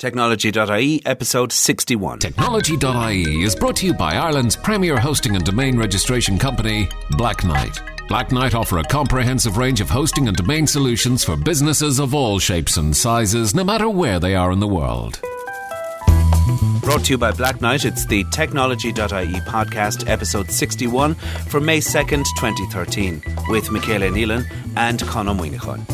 Technology.ie, episode 61. Technology.ie is brought to you by Ireland's premier hosting and domain registration company, Black Knight. Black Knight offer a comprehensive range of hosting and domain solutions for businesses of all shapes and sizes, no matter where they are in the world. Brought to you by Black Knight, it's the Technology.ie podcast, episode 61 for May 2nd, 2013, with Michaela Nealon and Conor Moynihan.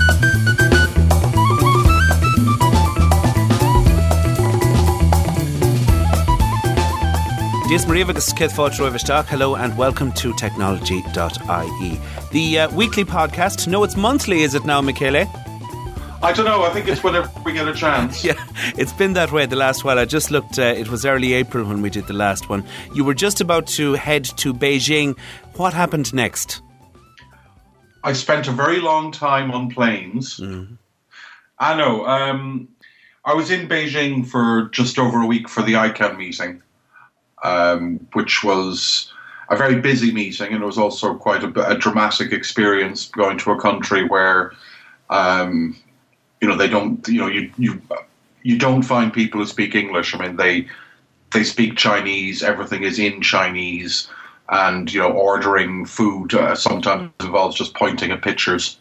Dies Maria agus Keith Fáilte Roivishtak. Hello and welcome to Technology.ie. The weekly podcast. No, it's monthly, is it now, Michele? I don't know. I think it's whenever we get a chance. Yeah, it's been that way the last while. I just looked, it was early April when we did the last one. You were just about to head to Beijing. What happened next? I spent a very long time on planes. Mm. I know. I was in Beijing for just over a week for the ICANN meeting. Which was a very busy meeting, and it was also quite a dramatic experience going to a country where, they don't, you don't find people who speak English. I mean, they speak Chinese. Everything is in Chinese, and ordering food sometimes involves just pointing at pictures.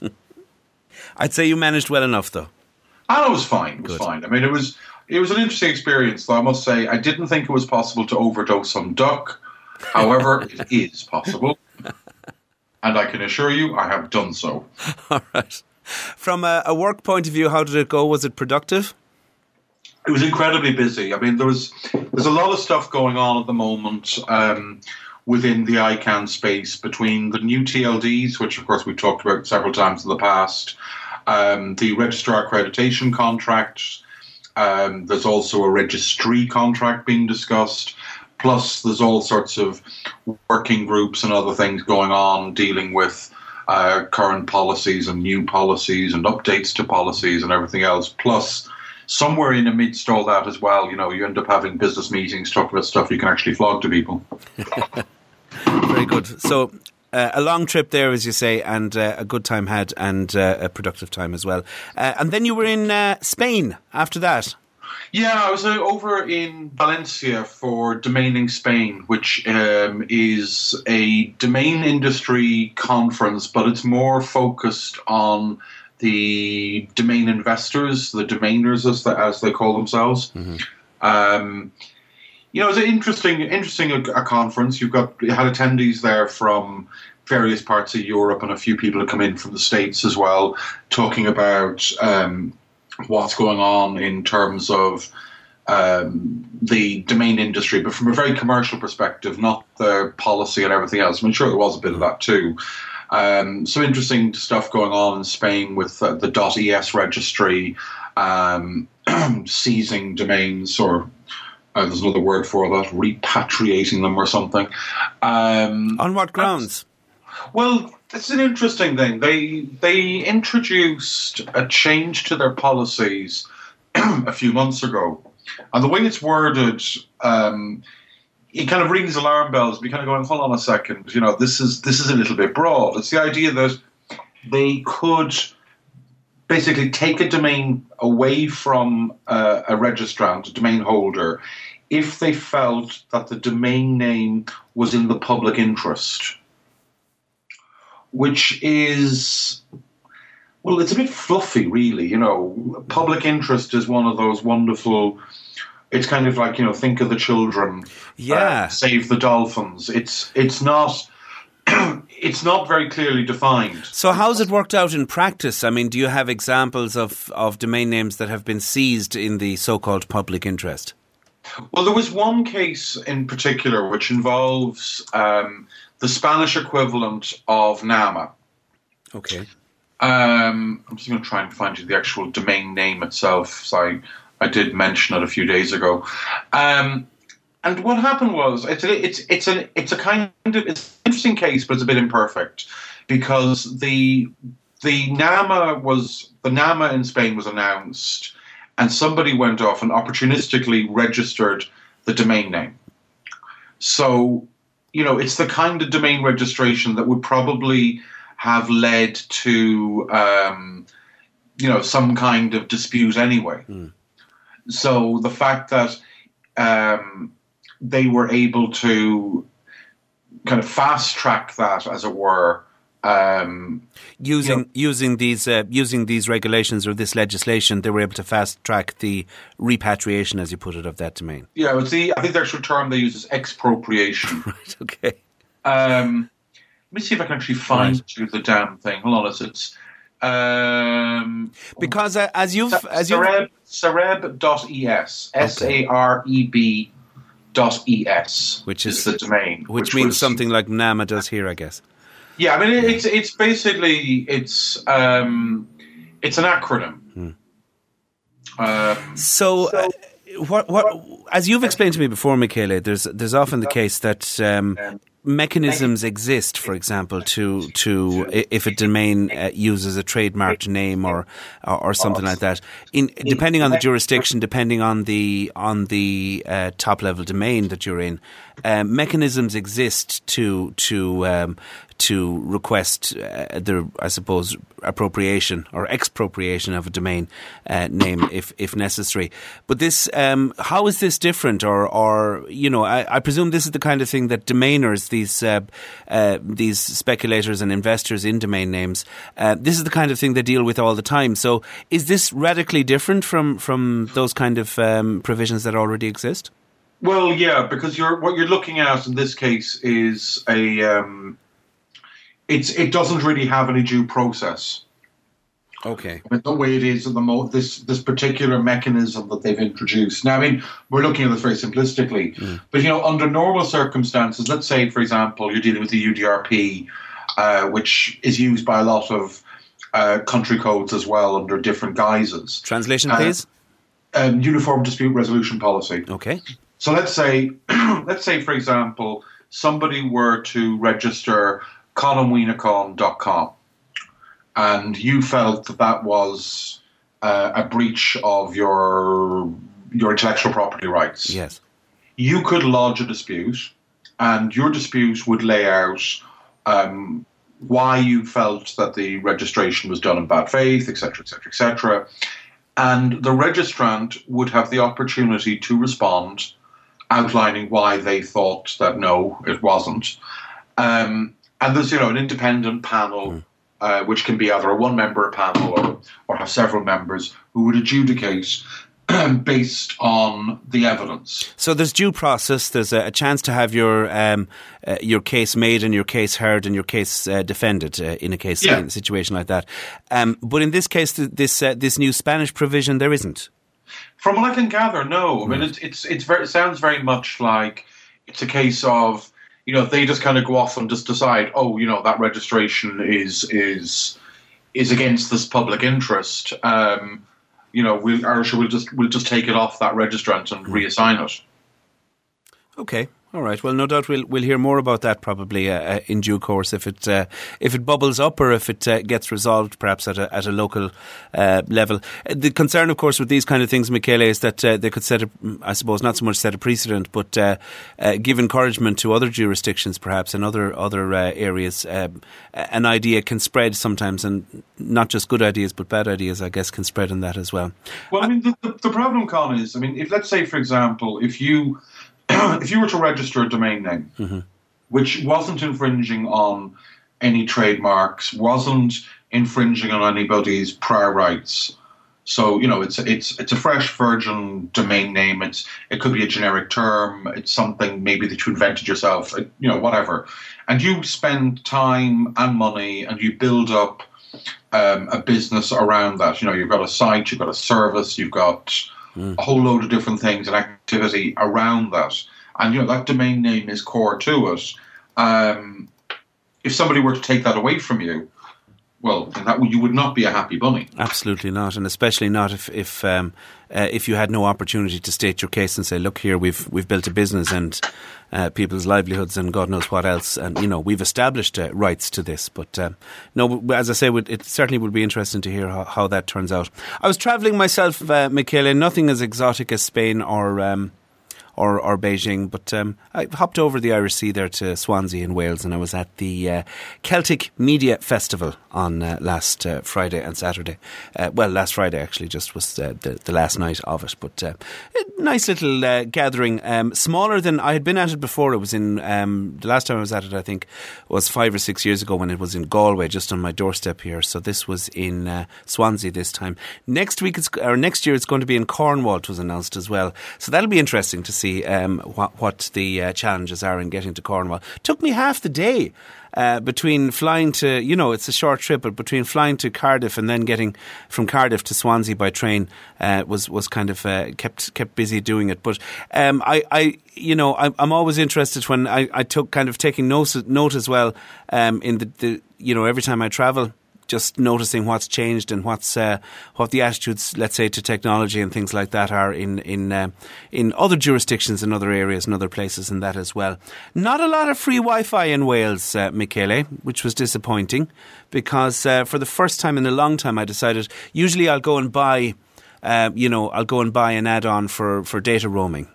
I'd say you managed well enough, though. And it was fine. It was fine. I mean, it was an interesting experience, though I must say. I didn't think it was possible to overdose on duck. However, it is possible. And I can assure you, I have done so. All right. From a work point of view, how did it go? Was it productive? It was incredibly busy. I mean, there's a lot of stuff going on at the moment within the ICANN space, between the new TLDs, which, of course, we've talked about several times in the past, the registrar accreditation contract. There's also a registry contract being discussed. Plus, there's all sorts of working groups and other things going on dealing with current policies and new policies and updates to policies and everything else. Plus, somewhere in amidst all that as well, you end up having business meetings, talking about stuff you can actually flog to people. Very good. So, a long trip there, as you say, and a good time had, and a productive time as well. And then you were in Spain after that. Yeah, I was over in Valencia for Domaining Spain, which is a domain industry conference, but it's more focused on the domain investors, the domainers, as they call themselves. Mm-hmm. It's an interesting conference. It had attendees there from various parts of Europe, and a few people have come in from the States as well, talking about what's going on in terms of the domain industry, but from a very commercial perspective, not the policy and everything else. I mean, sure, there was a bit of that too. So interesting stuff going on in Spain with the .es registry seizing domains, or there's another word for that, repatriating them or something. On what grounds? Well, it's an interesting thing. They introduced a change to their policies a few months ago. And the way it's worded, it kind of rings alarm bells. We kind of going, hold on a second, this is a little bit broad. It's the idea that they could basically take a domain away from a registrant, a domain holder, if they felt that the domain name was in the public interest. Which is, well, it's a bit fluffy, really. Public interest is one of those wonderful, it's kind of like, think of the children, save the dolphins. It's not it's not very clearly defined. So how's it worked out in practice? I mean, do you have examples of domain names that have been seized in the so-called public interest? Well, there was one case in particular which involves the Spanish equivalent of NAMA. Okay. I'm just going to try and find you the actual domain name itself. So I did mention it a few days ago. And what happened was it's an interesting case, but it's a bit imperfect because the NAMA in Spain was announced, and somebody went off and opportunistically registered the domain name. So, it's the kind of domain registration that would probably have led to, some kind of dispute anyway. So the fact that they were able to kind of fast track that, as it were, using these regulations or this legislation, they were able to fast track the repatriation, as you put it, of that domain. Yeah, I think the actual term they use is expropriation. Right. Okay. Let me see if I can actually find you the damn thing. Hold on, it's because as you've Sareb.es, SAREB.es, which is the domain, which means something like NAMA does here, I guess. Yeah, I mean it's basically it's an acronym. What as you've explained to me before, Michele, there's often the case that mechanisms exist, for example, to if a domain uses a trademarked name or something like that. Depending on the jurisdiction, depending on the top level domain that you're in, mechanisms exist to request the, I suppose, appropriation or expropriation of a domain name if necessary. But this, how is this different? Or I presume this is the kind of thing that domainers, these speculators and investors in domain names, this is the kind of thing they deal with all the time. So is this radically different from those kind of provisions that already exist? Well, yeah, because what you're looking at in this case is it doesn't really have any due process. Okay. I mean, the way it is at the moment, this particular mechanism that they've introduced. Now, I mean, we're looking at this very simplistically, but under normal circumstances, let's say, for example, you're dealing with the UDRP, which is used by a lot of country codes as well under different guises. Translation, please. Uniform Dispute Resolution Policy. Okay. So let's say, for example, somebody were to register ConamWeenacon.com, and you felt that was a breach of your intellectual property rights. Yes. You could lodge a dispute, and your dispute would lay out why you felt that the registration was done in bad faith, etc., etc., etc., and the registrant would have the opportunity to respond, outlining why they thought that no, it wasn't. And there's an independent panel, which can be either a one-member panel or have several members who would adjudicate based on the evidence. So there's due process. There's a chance to have your case made and your case heard and your case defended in a situation like that. But in this case, this new Spanish provision, there isn't. From what I can gather, no. I mean, it sounds very much like it's a case of they just kind of go off and just decide, that registration is against this public interest. We'll just take it off that registrant and reassign it. Okay. All right. Well, no doubt we'll hear more about that probably in due course if it bubbles up or if it gets resolved perhaps at a local level. The concern, of course, with these kind of things, Michele, is that they could set not so much set a precedent, but give encouragement to other jurisdictions perhaps and other areas. An idea can spread sometimes, and not just good ideas but bad ideas, I guess, can spread in that as well. Well, I mean, the problem, Con, is, if let's say, for example, if you were to register a domain name, which wasn't infringing on any trademarks, wasn't infringing on anybody's prior rights, so it's a fresh, virgin domain name. It could be a generic term. It's something maybe that you invented yourself. Whatever, and you spend time and money and you build up a business around that. You've got a site, you've got a service, you've got a whole load of different things and activity around that. And, that domain name is core to it. If somebody were to take that away from you, well, you would not be a happy bunny. Absolutely not, and especially not if you had no opportunity to state your case and say, look here, we've built a business and people's livelihoods and God knows what else, and we've established rights to this. But no, as I say, it certainly would be interesting to hear how that turns out. I was travelling myself, Michele, nothing as exotic as Spain or or Beijing. But I hopped over the Irish Sea there to Swansea in Wales, and I was at the Celtic Media Festival on last Friday and Saturday. Last Friday actually just was the last night of it. But a nice little gathering, smaller than I had been at it before. It was in the last time I was at it, I think, was 5 or 6 years ago when it was in Galway, just on my doorstep here. So this was in Swansea this time. Next year it's going to be in Cornwall, it was announced as well. So that'll be interesting to see what the challenges are in getting to Cornwall. Took me half the day. Between flying to, it's a short trip, but between flying to Cardiff and then getting from Cardiff to Swansea by train was kind of kept busy doing it. But I'm always interested when I took kind of taking note as well in the every time I travel, just noticing what's changed and what the attitudes, let's say, to technology and things like that are in other jurisdictions, in other areas, and other places, and that as well. Not a lot of free Wi-Fi in Wales, Michele, which was disappointing because for the first time in a long time, I decided usually I'll go and buy an add-on for data roaming,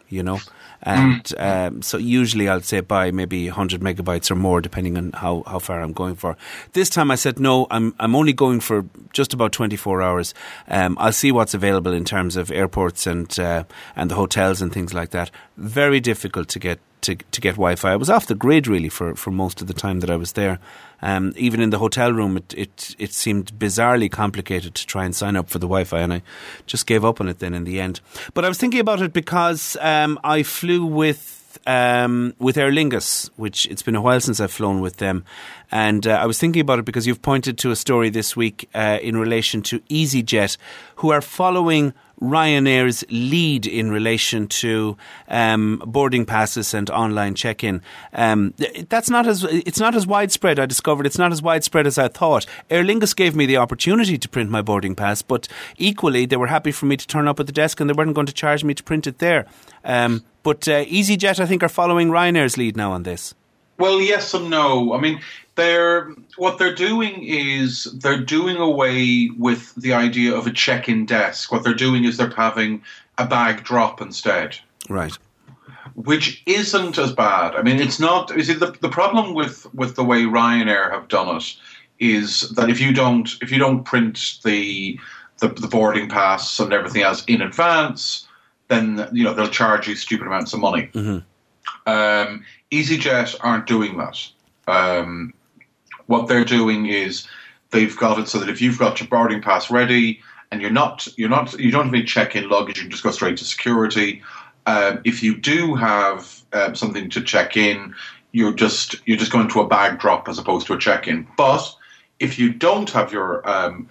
And so usually I'll say buy maybe 100 megabytes or more, depending on how far I'm going for. This time I said, no, I'm only going for just about 24 hours. I'll see what's available in terms of airports and the hotels and things like that. Very difficult to get Wi-Fi. I was off the grid really for most of the time that I was there. Even in the hotel room, it seemed bizarrely complicated to try and sign up for the Wi-Fi, and I just gave up on it then in the end. But I was thinking about it because I flew with Aer Lingus, which it's been a while since I've flown with them. And I was thinking about it because you've pointed to a story this week in relation to EasyJet, who are following Ryanair's lead in relation to boarding passes and online check-in. It's not as widespread. I discovered it's not as widespread as I thought. Aer Lingus gave me the opportunity to print my boarding pass, but equally they were happy for me to turn up at the desk and they weren't going to charge me to print it there. But EasyJet, I think, are following Ryanair's lead now on this. Well, yes and no. I mean, what they're doing is they're doing away with the idea of a check-in desk. What they're doing is they're having a bag drop instead. Right. Which isn't as bad. I mean, it's not. You see, the problem with the way Ryanair have done it is that if you don't print the boarding pass and everything else in advance, then they'll charge you stupid amounts of money. Mm-hmm. EasyJet aren't doing that. What they're doing is they've got it so that if you've got your boarding pass ready and you don't have any check-in luggage, you can just go straight to security. If you do have something to check in, you're just going to a bag drop as opposed to a check-in. But if you don't have your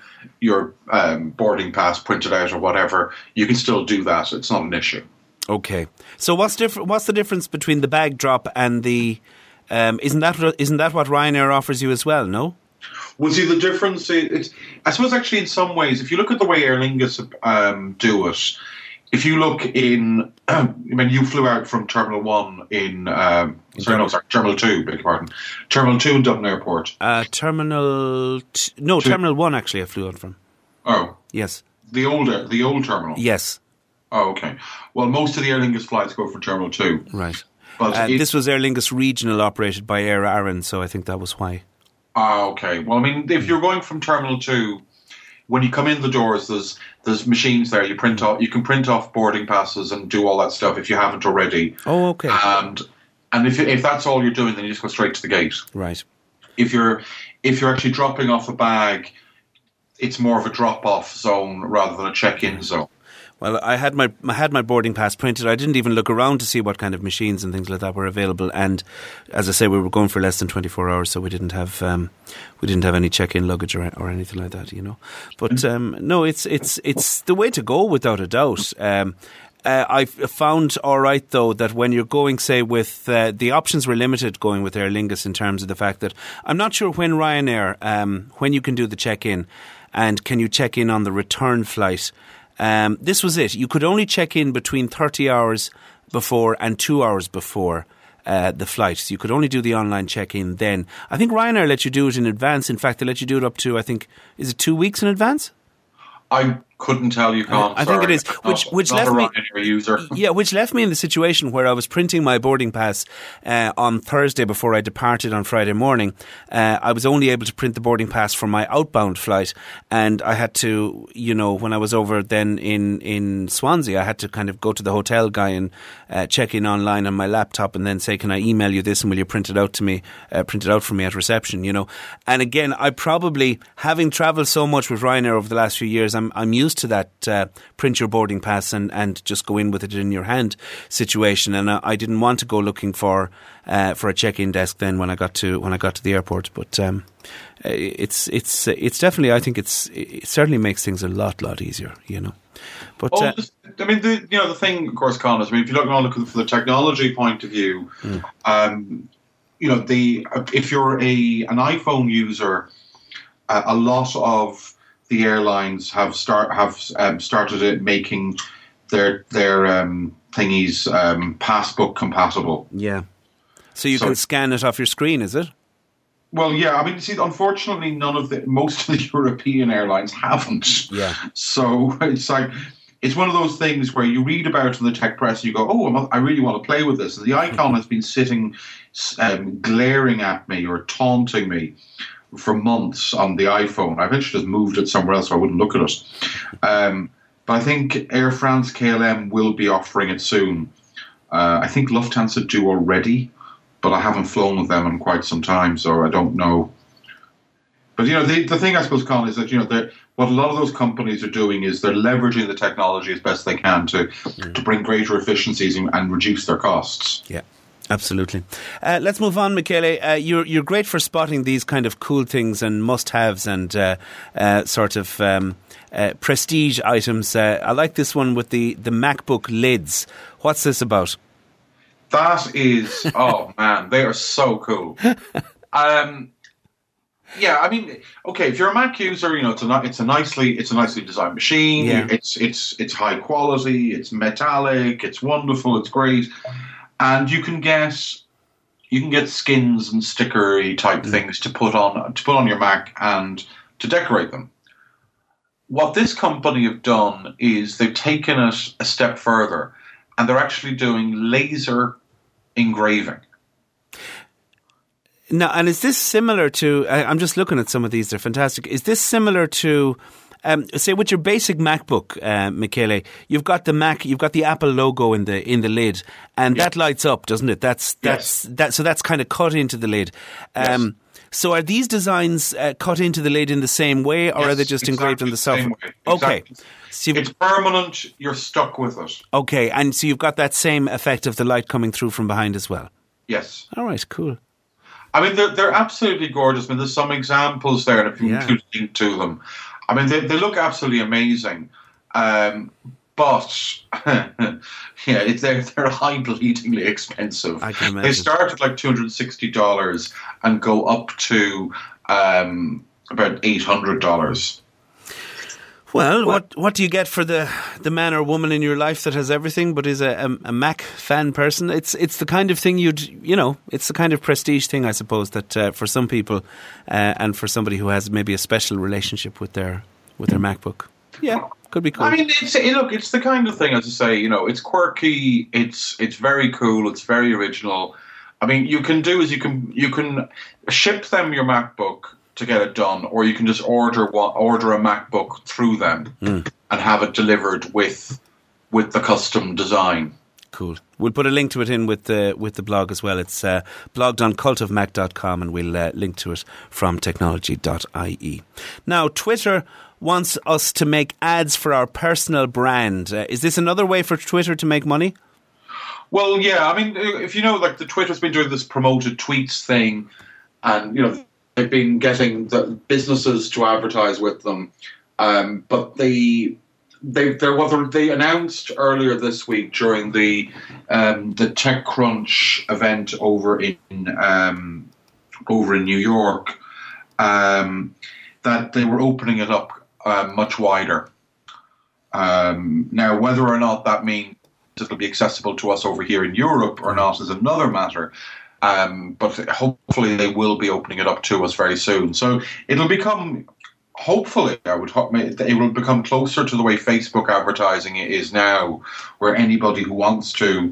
boarding pass printed out or whatever, you can still do that. It's not an issue. Okay. So what's the difference between the bag drop and the? Isn't that what Ryanair offers you as well? No. Well, see, the difference is, I suppose, actually, in some ways, if you look at the way Aer Lingus do it, if you look in, you flew out from Terminal 1 Terminal 2, beg your pardon. Terminal 2 in Dublin Airport. Terminal 1, actually, I flew out from. Oh. Yes. The old terminal? Yes. Oh, okay. Well, most of the Aer Lingus flights go from Terminal 2. Right. But this was Aer Lingus Regional, operated by Aer Arann, so I think that was why. Okay. Well, I mean, if you're going from Terminal 2, when you come in the doors, there's machines there. You can print off boarding passes and do all that stuff if you haven't already. Oh, okay. And if that's all you're doing, then you just go straight to the gate. Right. If you're actually dropping off a bag, it's more of a drop-off zone rather than a check-in zone. Well, I had my boarding pass printed. I didn't even look around to see what kind of machines and things like that were available. And as I say, we were going for less than 24 hours, so we didn't have any check-in luggage or anything like that, But no, it's the way to go without a doubt. I found all right though that when you're going, say, with the options were limited going with Aer Lingus in terms of the fact that I'm not sure when Ryanair when you can do the check-in and can you check in on the return flight. This was it. You could only check in between 30 hours before and 2 hours before the flight. So you could only do the online check-in then. I think Ryanair let you do it in advance. In fact, they let you do it up to, I think, is it 2 weeks in advance? I Couldn't tell you, Con. I think it is. Which left me user. Yeah, which left me in the situation where I was printing my boarding pass on Thursday before I departed on Friday morning. I was only able to print the boarding pass for my outbound flight, and I had to, when I was over then in Swansea, I had to kind of go to the hotel guy and check in online on my laptop, and then say, "Can I email you this, and will you print it out to me? Print it out for me at reception?" And again, I probably, having travelled so much with Ryanair over the last few years, I'm used to that print your boarding pass and just go in with it in your hand situation, and I didn't want to go looking for a check-in desk then when I got to the airport. But it's definitely, I think it certainly makes things a lot easier, But the thing, of course, Con, is, if you look from the technology point of view, if you're an iPhone user, a lot of the airlines have started making their thingies passbook compatible. Yeah. So you can scan it off your screen, is it? Well, yeah. Unfortunately, most of the European airlines haven't. Yeah. So it's one of those things where you read about it in the tech press and you go, "Oh, I really want to play with this." And the icon has been sitting, glaring at me or taunting me for months on the iPhone. I eventually just moved it somewhere else so I wouldn't look at it. But I think Air France KLM will be offering it soon. I think Lufthansa do already, but I haven't flown with them in quite some time, so I don't know. But, the thing I suppose, Con, is that, what a lot of those companies are doing is they're leveraging the technology as best they can to bring greater efficiencies and reduce their costs. Yeah. Absolutely. Let's move on, Michele. You're great for spotting these kind of cool things and must-haves and prestige items. I like this one with the MacBook lids. What's this about? That is, oh man, they are so cool. If you're a Mac user, it's a nicely designed machine. Yeah. It's high quality. It's metallic. It's wonderful. It's great. And you can get skins and stickery type things to put on your Mac and to decorate them. What this company have done is they've taken it a step further, and they're actually doing laser engraving. Now, and is this similar to? I'm just looking at some of these; they're fantastic. Is this similar to? Say with your basic MacBook, Michele, you've got the Apple logo in the lid, and that lights up, doesn't it? So that's kind of cut into the lid. Yes. So are these designs cut into the lid in the same way, or are they just engraved on the software? Okay, so it's permanent. You're stuck with it. Okay, and so you've got that same effect of the light coming through from behind as well. Yes. All right. Cool. They're absolutely gorgeous. There's some examples there, and if you include a link to them. They look absolutely amazing, but they're high-bleedingly expensive. I can imagine. They start at like $260 and go up to about $800. Well, what do you get for the man or woman in your life that has everything but is a Mac fan person? It's the kind of thing it's the kind of prestige thing, I suppose, that for some people and for somebody who has maybe a special relationship with their MacBook. Yeah, could be cool. It's the kind of thing, as I say, it's quirky, it's very cool, it's very original. You can do is you can ship them your MacBook to get it done, or you can just order a MacBook through them and have it delivered with the custom design. Cool. We'll put a link to it in with the blog as well. It's blogged on cultofmac.com, and we'll link to it from technology.ie. Now, Twitter wants us to make ads for our personal brand. Is this another way for Twitter to make money? Well, yeah. If the Twitter's been doing this promoted tweets thing, and they've been getting the businesses to advertise with them, but they announced earlier this week during the TechCrunch event over in New York that they were opening it up much wider. Now, whether or not that means it'll be accessible to us over here in Europe or not is another matter. But hopefully they will be opening it up to us very soon. So it'll become hopefully, I would hope it will become closer to the way Facebook advertising is now, where anybody who wants to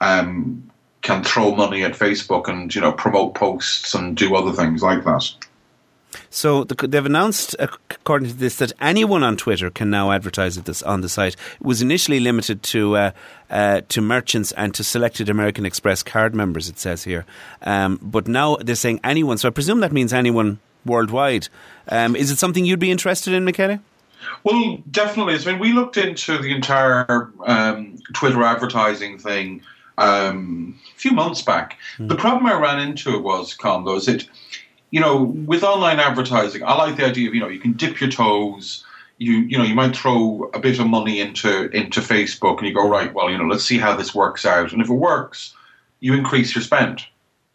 can throw money at Facebook and, promote posts and do other things like that. So they've announced, according to this, that anyone on Twitter can now advertise at this on the site. It was initially limited to merchants and to selected American Express card members, it says here. But now they're saying anyone. So I presume that means anyone worldwide. Is it something you'd be interested in, Michele? Well, definitely. I mean, we looked into the entire Twitter advertising thing a few months back. The problem I ran into was, Con, though, is it, with online advertising, I like the idea of, you can dip your toes. You might throw a bit of money into Facebook and you go, right, well, let's see how this works out. And if it works, you increase your spend.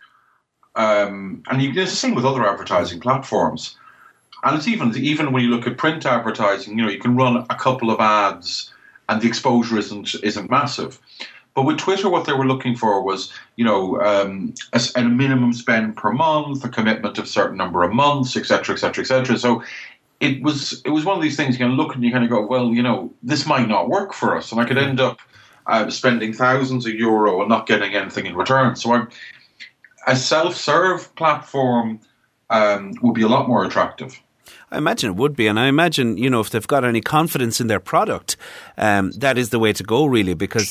And it's the same with other advertising platforms. And it's even when you look at print advertising, you can run a couple of ads and the exposure isn't massive. But with Twitter, what they were looking for was, a minimum spend per month, a commitment of a certain number of months, et cetera, et cetera, et cetera. So it was one of these things you can look and you kind of go, well, this might not work for us. And I could end up spending thousands of euro and not getting anything in return. So a self-serve platform would be a lot more attractive. I imagine it would be, and I imagine, if they've got any confidence in their product, that is the way to go, really, because,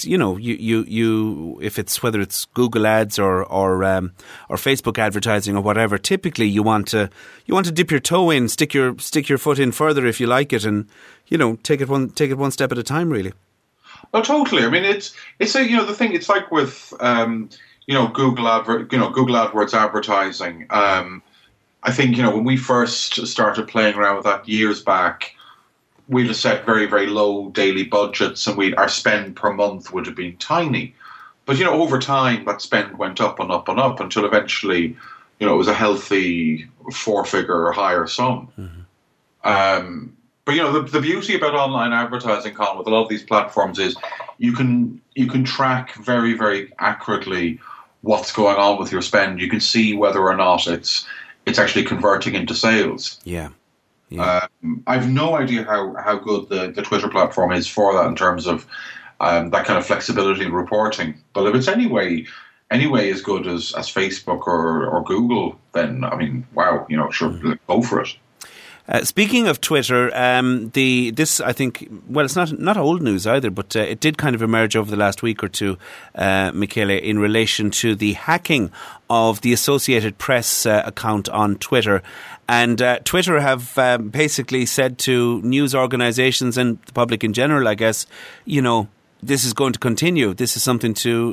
you if it's whether it's Google ads or Facebook advertising or whatever, typically you want to dip your toe in, stick your foot in further if you like it, and take it one step at a time, really. Oh, totally. I mean, it's the thing. It's like with Google AdWords advertising. I think, when we first started playing around with that years back, we'd have set very, very low daily budgets and our spend per month would have been tiny. But, over time, that spend went up and up and up until eventually, it was a healthy 4-figure or higher sum. Mm-hmm. But, the beauty about online advertising, Colin, with a lot of these platforms is you can track very, very accurately what's going on with your spend. You can see whether or not it's actually converting into sales. Yeah. I've no idea how good the Twitter platform is for that in terms of that kind of flexibility in reporting. But if it's anyway as good as Facebook or Google, then, I mean, wow, sure, go for it. Speaking of Twitter, this I think, well, it's not old news either, but it did kind of emerge over the last week or two, Michele, in relation to the hacking of the Associated Press account on Twitter. And Twitter have basically said to news organisations and the public in general, I guess, this is going to continue. This is something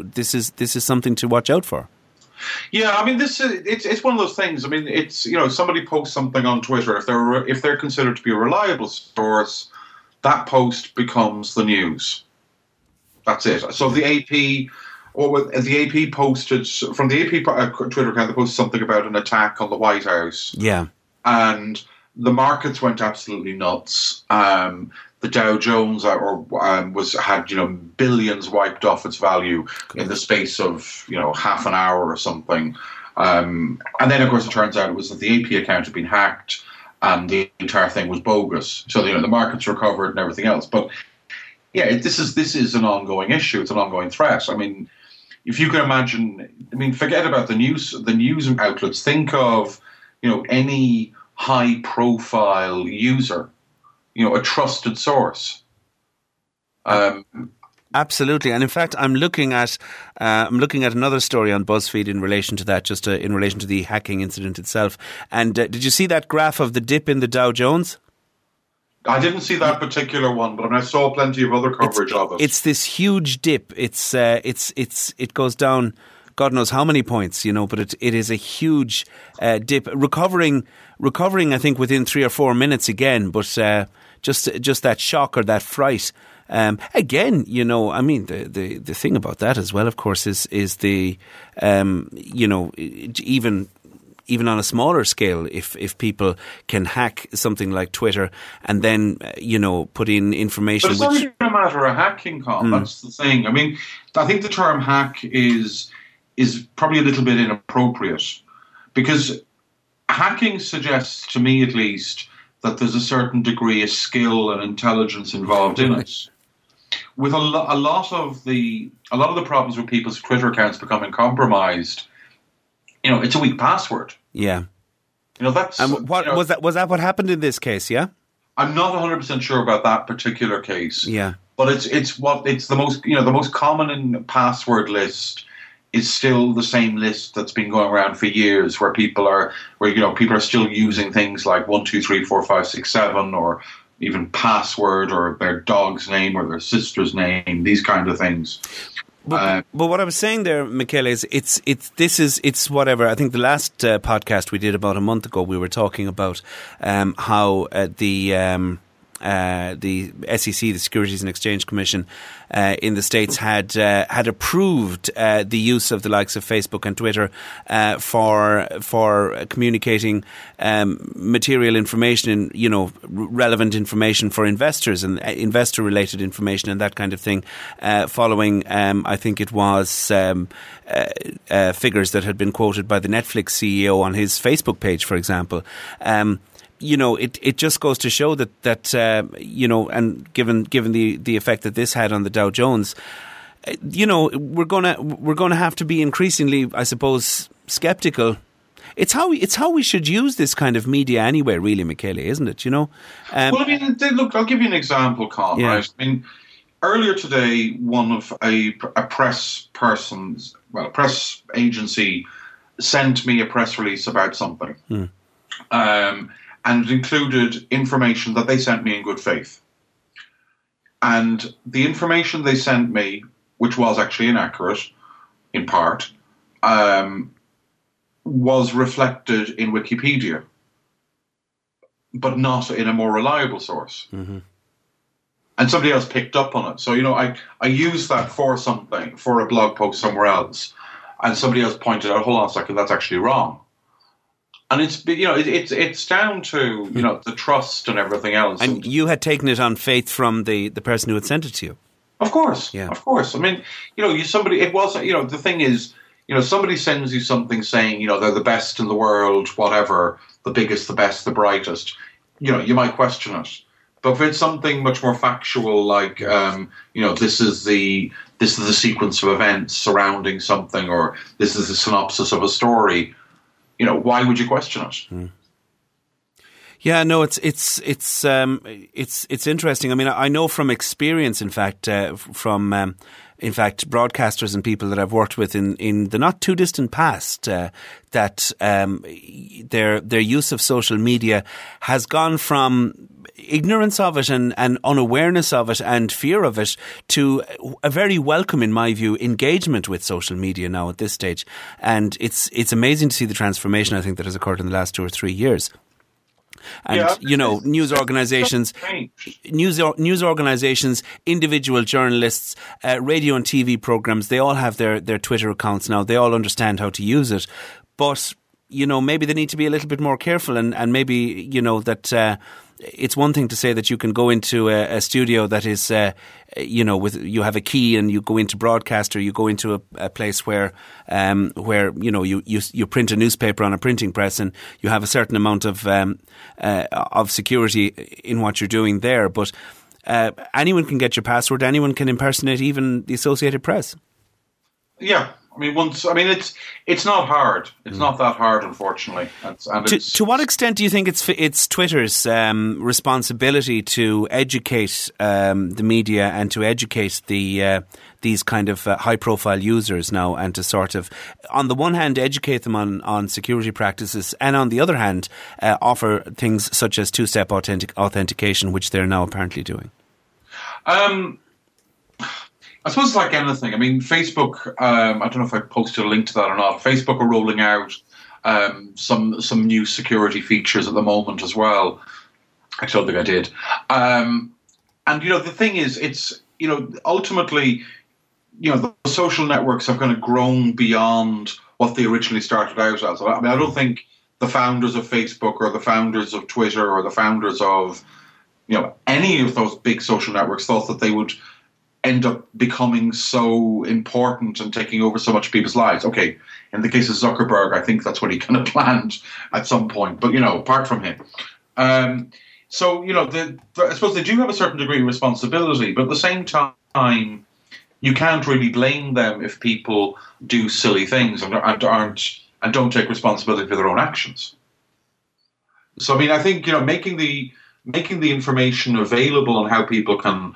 to watch out for. Yeah, I mean, it's one of those things. I mean, it's somebody posts something on Twitter. If they're considered to be a reliable source, that post becomes the news. That's it. So the AP posted from the AP Twitter account, they posted something about an attack on the White House. Yeah, and the markets went absolutely nuts. The Dow Jones had billions wiped off its value in the space of half an hour or something, and then of course it turns out it was that the AP account had been hacked and the entire thing was bogus. So the markets recovered and everything else. But yeah, this is an ongoing issue. It's an ongoing threat. I mean, if you can imagine, forget about the news outlets. Think of any high profile user. A trusted source. Absolutely, and in fact, I'm looking at another story on BuzzFeed in relation to that, just in relation to the hacking incident itself. And did you see that graph of the dip in the Dow Jones? I didn't see that particular one, but I saw plenty of other coverage of it. It's this huge dip. It goes down, God knows how many points, but it is a huge dip. Recovering, I think within 3 or 4 minutes again, but just that shock or that fright. Again, the thing about that as well, of course, is the even on a smaller scale, if people can hack something like Twitter and then put in information. But it's not even a matter of hacking, Colin. That's the thing. I think the term hack is probably a little bit inappropriate, because hacking suggests, to me at least, that there's a certain degree of skill and intelligence involved in it. With a lot of the problems with people's Twitter accounts becoming compromised, it's a weak password. Yeah. That's. And was that what happened in this case? Yeah. I'm not 100% sure about that particular case. Yeah. But it's the most the most common in password list is still the same list that's been going around for years, where people are still using things like 1, 2, 3, 4, 5, 6, 7, or even password, or their dog's name or their sister's name, these kind of things. But what I was saying there, Michele, is it's whatever. I think the last podcast we did about a month ago, we were talking about how the SEC, the Securities and Exchange Commission in the States, had approved the use of the likes of Facebook and Twitter for communicating material information, relevant information for investors and investor related information and that kind of thing, following I think it was figures that had been quoted by the Netflix CEO on his Facebook page, for example. It just goes to show that and given the effect that this had on the Dow Jones, we're gonna have to be increasingly, I suppose, skeptical. It's how we should use this kind of media anyway, really, Michele, isn't it? Well, I mean, look, I'll give you an example, Colin. Yeah. Right? I mean, earlier today, one of a press agency sent me a press release about something. And it included information that they sent me in good faith. And the information they sent me, which was actually inaccurate, in part, was reflected in Wikipedia, but not in a more reliable source. Mm-hmm. And somebody else picked up on it. So, I used that for something, for a blog post somewhere else, and somebody else pointed out, hold on a second, that's actually wrong. And it's down to the trust and everything else. And you had taken it on faith from the person who had sent it to you. Of course, yeah. Of course. I mean, the thing is, somebody sends you something saying, they're the best in the world, whatever, the biggest, the best, the brightest. You might question it. But if it's something much more factual, like this is the sequence of events surrounding something, or this is the synopsis of a story. Why would you question it? Mm. Yeah, no, it's interesting. I mean, I know from experience, in fact, broadcasters and people that I've worked with in the not too distant past, that their use of social media has gone from ignorance of it and unawareness of it and fear of it to a very welcome, in my view, engagement with social media now at this stage. And it's amazing to see the transformation, I think, that has occurred in the last 2 or 3 years. And, news organizations, individual journalists, radio and TV programs, they all have their Twitter accounts now. They all understand how to use it. But, maybe they need to be a little bit more careful and maybe, that it's one thing to say that you can go into a studio that is, you have a key and you go into broadcast, or you go into a place where you print a newspaper on a printing press and you have a certain amount of security in what you're doing there. But anyone can get your password. Anyone can impersonate even the Associated Press. Yeah. I mean, it's not hard. It's not that hard, unfortunately. To what extent do you think it's Twitter's responsibility to educate the media and to educate these kind of high-profile users now, and to sort of, on the one hand, educate them on security practices, and on the other hand, offer things such as two-step authentication, which they're now apparently doing? I suppose it's like anything. I mean, Facebook, I don't know if I posted a link to that or not. Facebook are rolling out some new security features at the moment as well. I don't think I did. And, the thing is, it's, ultimately, the social networks have kind of grown beyond what they originally started out as. I mean, I don't think the founders of Facebook or the founders of Twitter or the founders of, any of those big social networks thought that they would end up becoming so important and taking over so much of people's lives. Okay, in the case of Zuckerberg, I think that's what he kind of planned at some point. But, apart from him, So, I suppose they do have a certain degree of responsibility, but at the same time, you can't really blame them if people do silly things and don't take responsibility for their own actions. So, I mean, I think, making the information available on how people can,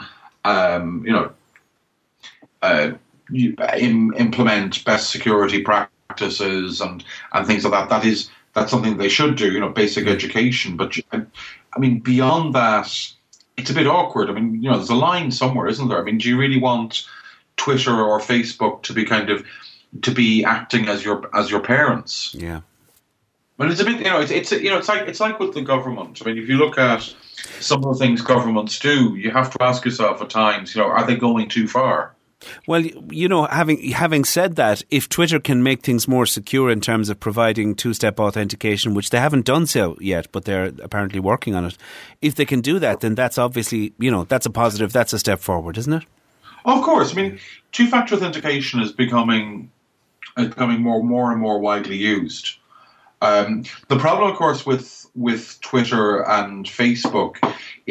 implement best security practices and things like that. That's something they should do, basic education. But, I mean, beyond that, it's a bit awkward. I mean, there's a line somewhere, isn't there? I mean, do you really want Twitter or Facebook to be acting as your parents? Yeah. But it's a bit, it's like with the government. I mean, if you look at some of the things governments do, you have to ask yourself at times, are they going too far? Well, having said that, if Twitter can make things more secure in terms of providing two-step authentication, which they haven't done so yet, but they're apparently working on it, if they can do that, then that's obviously, that's a positive, that's a step forward, isn't it? Of course. I mean, two-factor authentication is becoming more and more widely used. The problem, of course, with Twitter and Facebook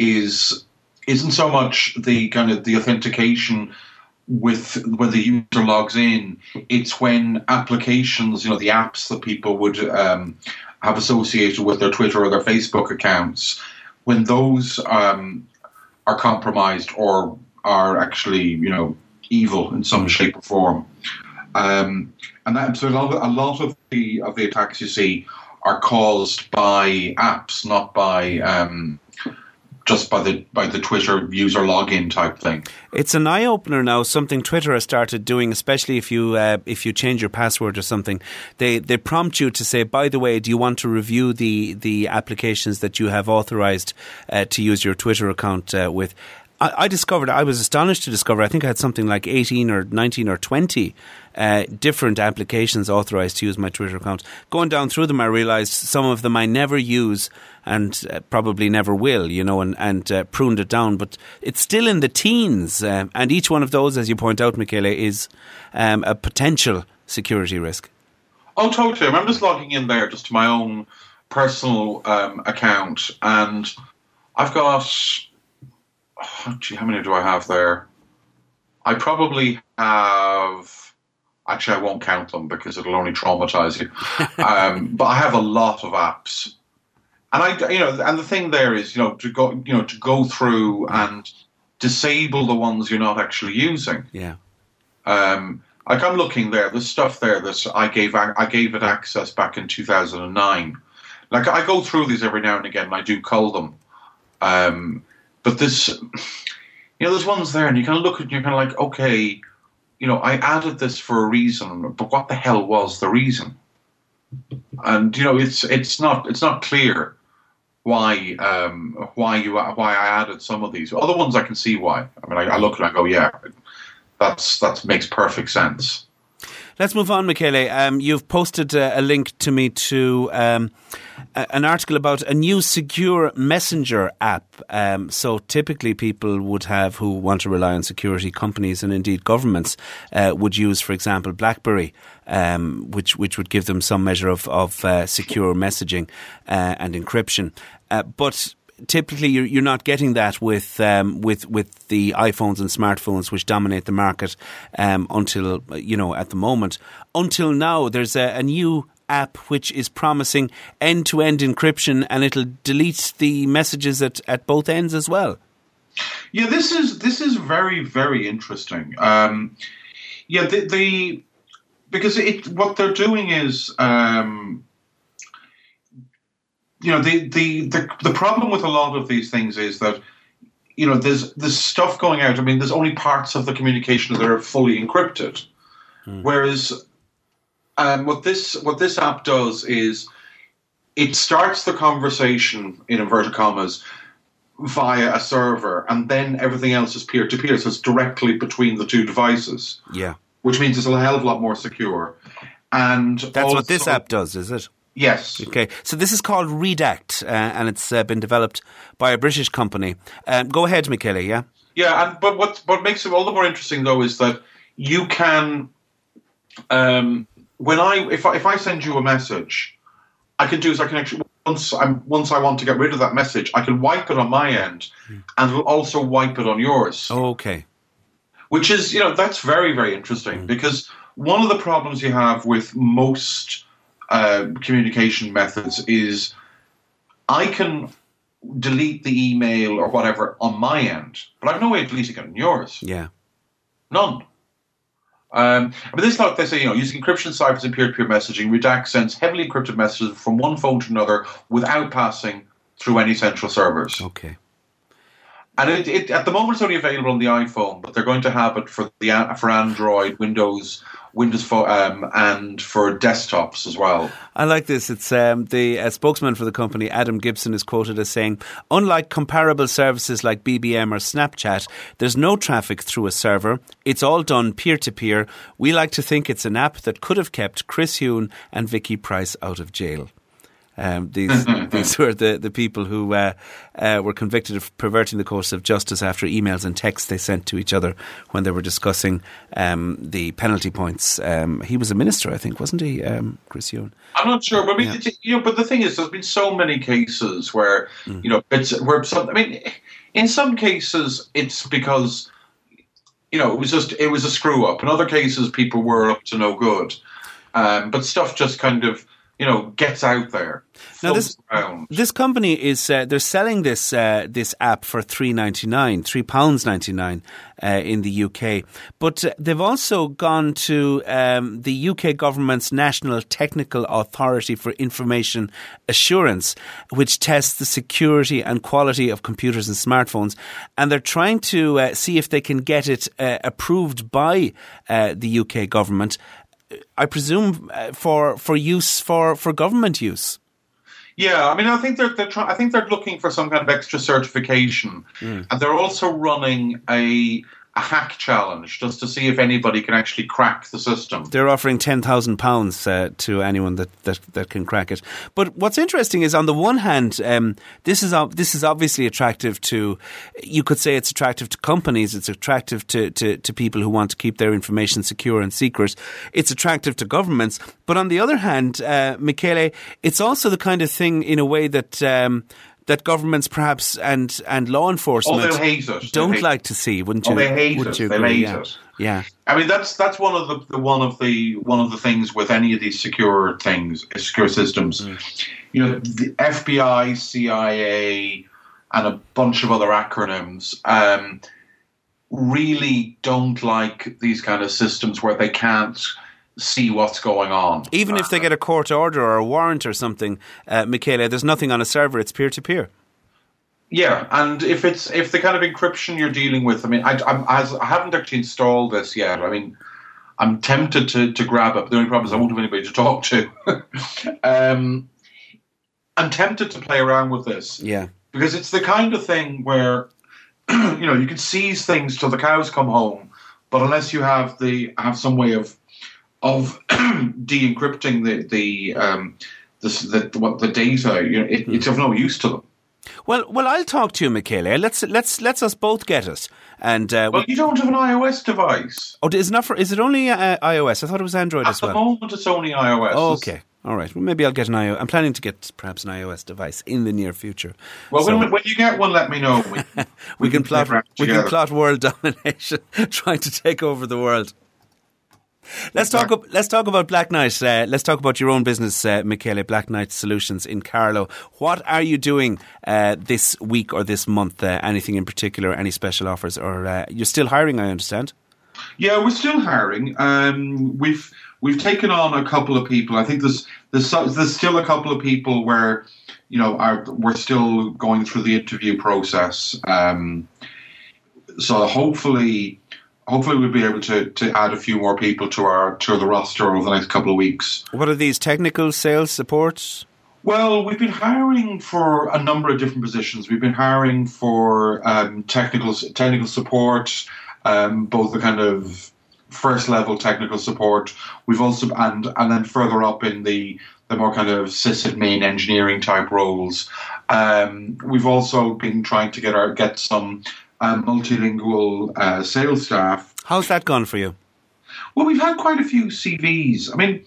isn't so much the kind of the authentication when the user logs in. It's when applications, the apps that people would have associated with their Twitter or their Facebook accounts, when those are compromised or are actually, evil in some shape or form. And so a lot of the attacks you see are caused by apps, not by just by the Twitter user login type thing. It's an eye opener now. Something Twitter has started doing, especially if you change your password or something. They prompt you to say, by the way, do you want to review the applications that you have authorized to use your Twitter account with? I was astonished to discover, I think I had something like 18 or 19 or 20 different applications authorized to use my Twitter account. Going down through them, I realized some of them I never use and probably never will, and pruned it down. But it's still in the teens. And each one of those, as you point out, Michele, is a potential security risk. Oh, totally. I'm just logging in there just to my own personal account. And I've got... how many do I have there? I probably have... Actually, I won't count them because it'll only traumatize you. But I have a lot of apps, and and the thing there is, to go through and disable the ones you're not actually using. Yeah. Like I'm looking there. There's stuff there that I gave it access back in 2009. Like I go through these every now and again, and I do cull them. But this, there's ones there, and you kind of look at it and you're kind of like, okay, I added this for a reason, but what the hell was the reason? And it's not clear why I added some of these. Other ones I can see why. I mean, I look and I go, yeah, that makes perfect sense. Let's move on, Michele. You've posted a link to me to an article about a new secure messenger app. So typically people would have, who want to rely on security, companies and indeed governments would use, for example, BlackBerry, which would give them some measure of secure messaging and encryption. But typically, you're not getting that with the iPhones and smartphones, which dominate the market until at the moment. Until now, there's a new app which is promising end-to-end encryption, and it'll delete the messages at both ends as well. Yeah, this is very, very interesting. Because what they're doing is. The problem with a lot of these things is that, there's stuff going out. I mean, there's only parts of the communication that are fully encrypted. Whereas what this app does is it starts the conversation, in inverted commas, via a server, and then everything else is peer-to-peer, so it's directly between the two devices. Yeah. Which means it's a hell of a lot more secure. And that's what this app does, is it? Yes. Okay. So this is called Redact, and it's been developed by a British company. Go ahead, Michele. Yeah. Yeah, but what makes it all the more interesting though is that you can, if I send you a message, I can actually, once I want to get rid of that message, I can wipe it on my end, and it'll also wipe it on yours. Oh, okay. Which is, that's very, very interesting, because one of the problems you have with most communication methods is I can delete the email or whatever on my end, but I've no way of deleting it on yours. Yeah. None. But this is like they say, using encryption ciphers and peer-to-peer messaging, Redact sends heavily encrypted messages from one phone to another without passing through any central servers. Okay. And it at the moment it's only available on the iPhone, but they're going to have it for Android, Windows Phone, and for desktops as well. I like this. It's the spokesman for the company, Adam Gibson, is quoted as saying, "Unlike comparable services like BBM or Snapchat, there's no traffic through a server. It's all done peer-to-peer. We like to think it's an app that could have kept Chris Huhne and Vicky Pryce out of jail." These were the people who were convicted of perverting the course of justice after emails and texts they sent to each other when they were discussing the penalty points. He was a minister, I think, wasn't he, Chris Huhne? I'm not sure, but but the thing is, there's been so many cases where in some cases it's because it was a screw up. In other cases, people were up to no good, but stuff just kind of gets out there. Now this company is they're selling this app for £3.99 in the UK, but they've also gone to the UK government's National Technical Authority for Information Assurance, which tests the security and quality of computers and smartphones, and they're trying to see if they can get it approved by the UK government. I presume for use for government use. Yeah, I think they're looking for some kind of extra certification, and they're also running a hack challenge just to see if anybody can actually crack the system. They're offering £10,000 to anyone that can crack it. But what's interesting is, on the one hand, this is obviously attractive to, you could say it's attractive to companies, it's attractive to people who want to keep their information secure and secret, it's attractive to governments. But on the other hand, Michele, it's also the kind of thing, in a way, that governments perhaps and law enforcement they'll hate it. Don't like to see, wouldn't you? They hate it. They hate it. Yeah. That's one of the things with any of these secure systems. The FBI, CIA, and a bunch of other acronyms really don't like these kind of systems where they can't see what's going on. Even if they get a court order or a warrant or something, Michele, there's nothing on a server, it's peer-to-peer. Yeah, and if the kind of encryption you're dealing with, I haven't actually installed this yet. I'm tempted to grab it, but the only problem is I won't have anybody to talk to. I'm tempted to play around with this. Yeah. Because it's the kind of thing where, you can seize things till the cows come home, but unless you have some way of de-encrypting the data, it's of no use to them. Well, I'll talk to you, Michele. Let's us both get it. And you don't have an iOS device. Oh, is it only iOS? I thought it was Android as well. At the moment, it's only iOS. Oh, okay. All right. Well, maybe I'll get an iOS. I'm planning to get perhaps an iOS device in the near future. Well, when you get one, let me know. We can plot world domination, trying to take over the world. Let's talk about Black Knight. Let's talk about your own business, Michele, Black Knight Solutions in Carlow. What are you doing this week or this month? Anything in particular? Any special offers? Or you're still hiring, I understand? Yeah, we're still hiring. We've taken on a couple of people. I think there's still a couple of people where we're still going through the interview process. So hopefully we'll be able to add a few more people to the roster over the next couple of weeks. What are these, technical, sales, support? Well, we've been hiring for a number of different positions. We've been hiring for technical support, both the kind of first level technical support. We've also and then further up in the more kind of sysadmin engineering type roles. We've also been trying to get some multilingual sales staff. How's that gone for you? Well, we've had quite a few CVs.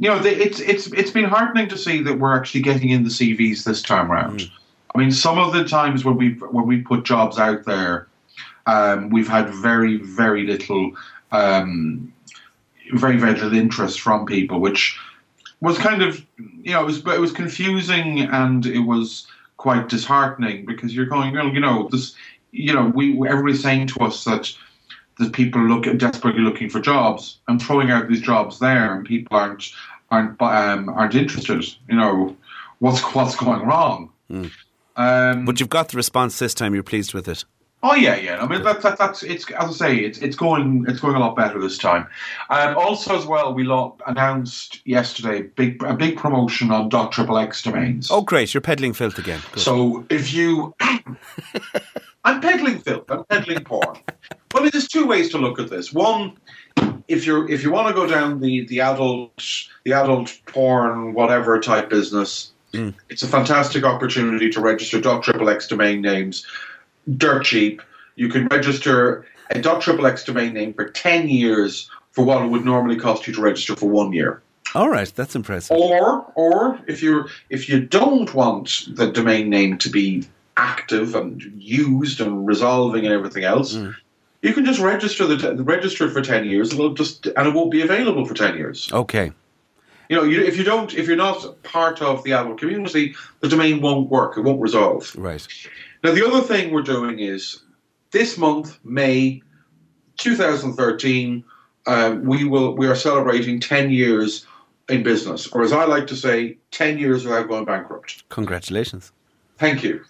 it's been heartening to see that we're actually getting in the CVs this time round. I mean, some of the times when we put jobs out there, we've had very, very little, very, very little interest from people, which was kind of, it was confusing and it was quite disheartening, because you're going, everybody's saying to us that people are desperately looking for jobs and throwing out these jobs there, and people aren't interested. What's going wrong? But you've got the response this time. You're pleased with it. Oh yeah. I mean, that's it's, as I say, it's going a lot better this time. Also, as well, we announced yesterday a big promotion on .xxx domains. Oh, great! You're peddling filth again. Good. So if you, I'm peddling filth. I'm peddling porn. Well, there's two ways to look at this. One, if you want to go down the adult porn whatever type business, it's a fantastic opportunity to register .xxx domain names. Dirt cheap. You can register a .xxx domain name for 10 years for what it would normally cost you to register for 1 year. All right, that's impressive. Or if you don't want the domain name to be active and used and resolving and everything else, you can just register it for 10 years. And it won't be available for 10 years. Okay. If you're not part of the adult community, the domain won't work. It won't resolve. Right. Now, the other thing we're doing is this month, May 2013, we are celebrating 10 years in business, or as I like to say, 10 years without going bankrupt. Congratulations. Thank you.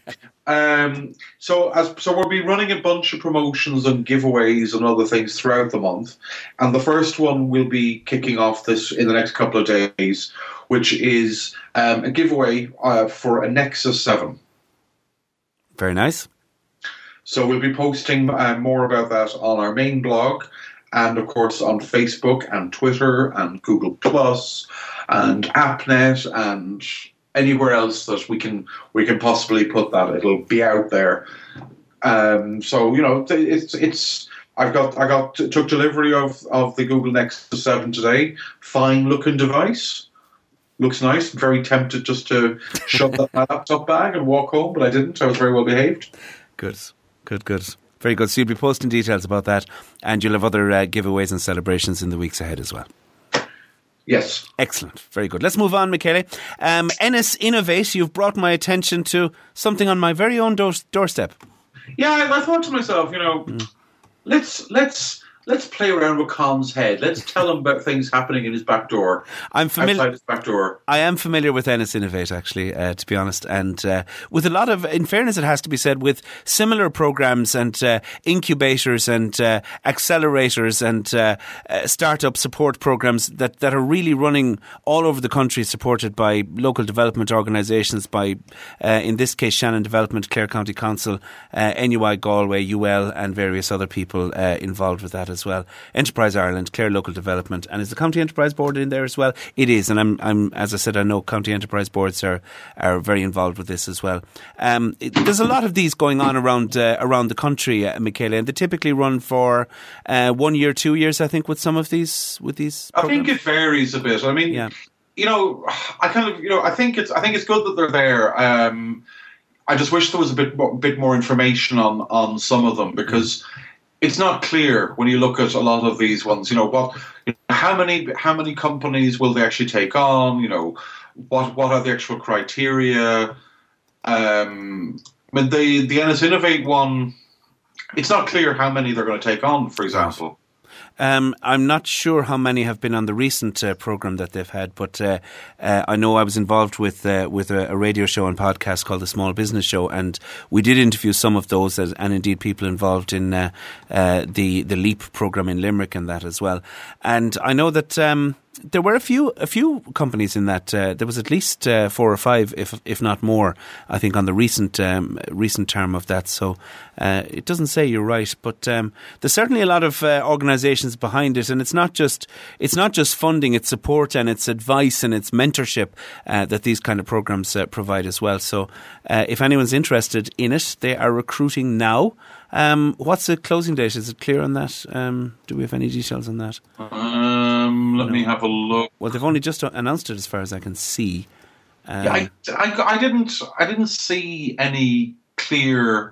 So we'll be running a bunch of promotions and giveaways and other things throughout the month, and the first one will be kicking off this in the next couple of days, which is a giveaway for a Nexus 7. Very nice. So we'll be posting more about that on our main blog, and of course on Facebook and Twitter and Google Plus and AppNet and anywhere else that we can possibly put that. It'll be out there. So it's I took delivery of the Google Nexus 7 today. Fine looking device. Looks nice. Very tempted just to shove that in my laptop bag and walk home, but I didn't. I was very well behaved. Good. Very good. So you'll be posting details about that, and you'll have other giveaways and celebrations in the weeks ahead as well. Yes. Excellent. Very good. Let's move on, Michele. Ennis Innovate, you've brought my attention to something on my very own doorstep. Yeah, I thought to myself, let's play around with Con's head. Let's tell him about things happening in his back door. Outside his back door. I am familiar with Ennis Innovate, actually, to be honest. And with a lot of, in fairness, it has to be said, with similar programs and incubators and accelerators and startup support programs that are really running all over the country, supported by local development organisations, by, in this case, Shannon Development, Clare County Council, NUI Galway, UL, and various other people involved with that as well. Enterprise Ireland, Clare Local Development, and is the County Enterprise Board in there as well? It is, and I'm as I said, I know County Enterprise Boards are very involved with this as well. There's a lot of these going on around the country, Michele, and they typically run for 1 year, 2 years, I think, with some of these. Programs. I think it varies a bit. I mean, I think it's good that they're there. I just wish there was a bit more information on some of them, because it's not clear when you look at a lot of these ones. How many companies will they actually take on? What are the actual criteria? I mean, the Ennis Innovate one, it's not clear how many they're going to take on, for example. I'm not sure how many have been on the recent programme that they've had, but I know I was involved with a radio show and podcast called The Small Business Show, and we did interview some of those, and indeed people involved in the LEAP programme in Limerick and that as well. And I know that there were a few companies in that. There was at least 4 or 5, if not more, I think, on the recent term of that. So it doesn't say, you're right, but there's certainly a lot of organisations behind it, and it's not just funding, it's support and it's advice and it's mentorship that these kind of programs provide as well. So if anyone's interested in it, they are recruiting now. What's the closing date? Is it clear on that? Do we have any details on that? Let me have a look. Well, they've only just announced it, as far as I can see. Yeah, I didn't see any clear.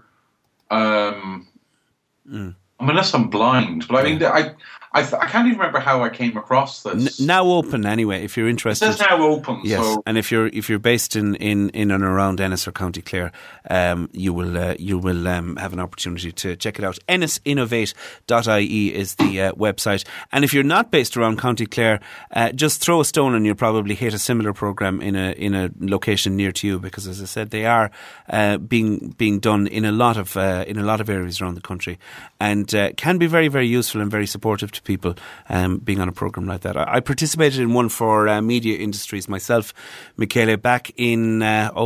Unless I'm blind, but I mean, I can't even remember how I came across this. Now open anyway, if you're interested. It says now open. Yes, so. and if you're based in and around Ennis or County Clare, you will have an opportunity to check it out. EnnisInnovate.ie is the website, and if you're not based around County Clare, just throw a stone and you'll probably hit a similar program in a location near to you, because, as I said, they are being done in a lot of areas around the country, and can be very, very useful and very supportive to people being on a program like that. I participated in one for media industries myself, Michele, back in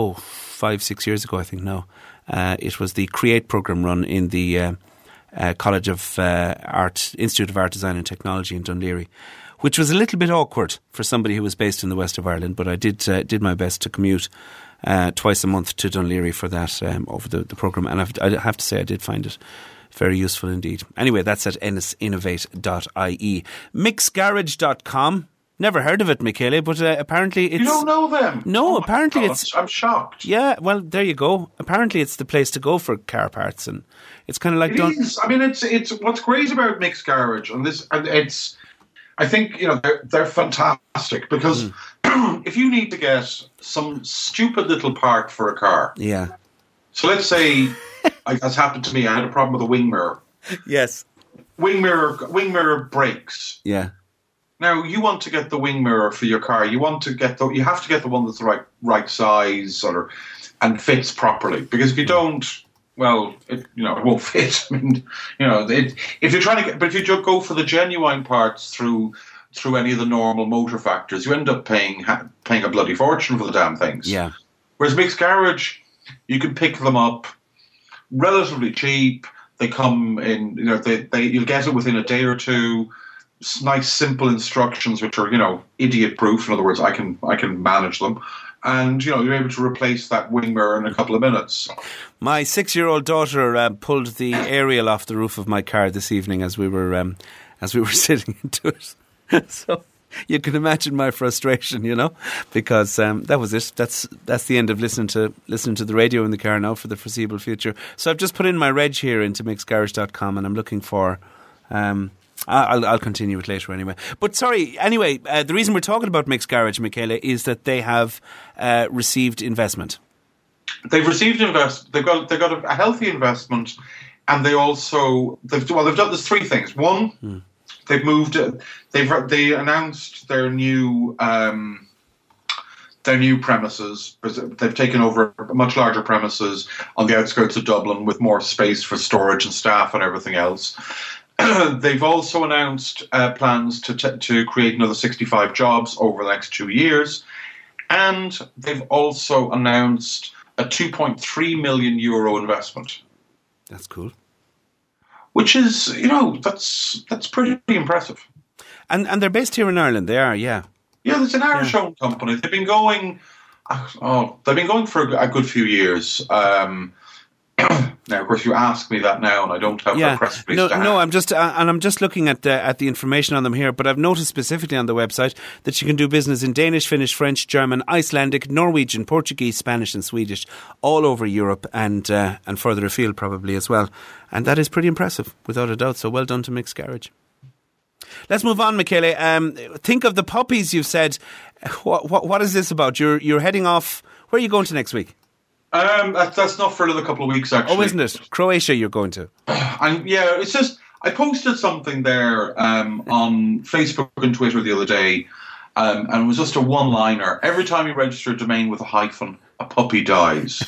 5-6 years ago, I think now. It was the Create program run in the College of Institute of Art, Design and Technology in Dún Laoghaire, which was a little bit awkward for somebody who was based in the west of Ireland, but I did my best to commute twice a month to Dún Laoghaire for that over the program, and I have to say I did find it very useful indeed. Anyway, that's at ennisinnovate.ie. Mixgarage.com. Never heard of it, Michele, but apparently it's... You don't know them? No, apparently it's... I'm shocked. Yeah, well, there you go. Apparently it's the place to go for car parts, and it's kind of like... It is. I mean, it's what's great about Mix Garage, and it's... I think, they're fantastic, because if you need to get some stupid little part for a car... Yeah. So let's say... That's happened to me. I had a problem with a wing mirror. Yes. Wing mirror breaks. Yeah. Now you want to get the wing mirror for your car. You have to get the one that's the right size and fits properly. Because if you don't, well, it won't fit. I mean, if you're trying to but if you go for the genuine parts through any of the normal motor factors, you end up paying a bloody fortune for the damn things. Yeah. Whereas Mix Garage, you can pick them up relatively cheap. They come in, you'll get it within a day or two. Nice, simple instructions, which are, idiot-proof. In other words, I can manage them, and you're able to replace that wing mirror in a couple of minutes. My 6-year-old daughter pulled the aerial off the roof of my car this evening as we were sitting into it. So you can imagine my frustration, because that was it. That's the end of listening to the radio in the car now for the foreseeable future. So I've just put in my reg here into mixgarage.com, and I'm looking for... I'll continue it later anyway. But sorry, anyway, the reason we're talking about Mix Garage, Michele, is that they have received investment. They've received investment. They've got a healthy investment, and they've done. There's three things. One. They've moved. They announced their new premises. They've taken over much larger premises on the outskirts of Dublin with more space for storage and staff and everything else. They've also announced plans to create another 65 jobs over the next 2 years, and they've also announced a €2.3 million investment. That's cool. Which is, that's pretty impressive. And they're based here in Ireland. They are, yeah. Yeah, it's an Irish-owned company. They've been going for a good few years. Now, of course, you ask me that now, and I don't have the press release. No, I'm just looking at the information on them here. But I've noticed specifically on the website that you can do business in Danish, Finnish, French, German, Icelandic, Norwegian, Portuguese, Spanish, and Swedish, all over Europe and further afield probably as well. And that is pretty impressive, without a doubt. So well done to Mix Garage. Let's move on, Michele. Think of the puppies. You've said. What is this about? You're heading off. Where are you going to next week? That's not for another couple of weeks, actually. Oh, isn't it? Croatia you're going to? It's just, I posted something there on Facebook and Twitter the other day, and it was just a one-liner. Every time you register a domain with a hyphen, a puppy dies.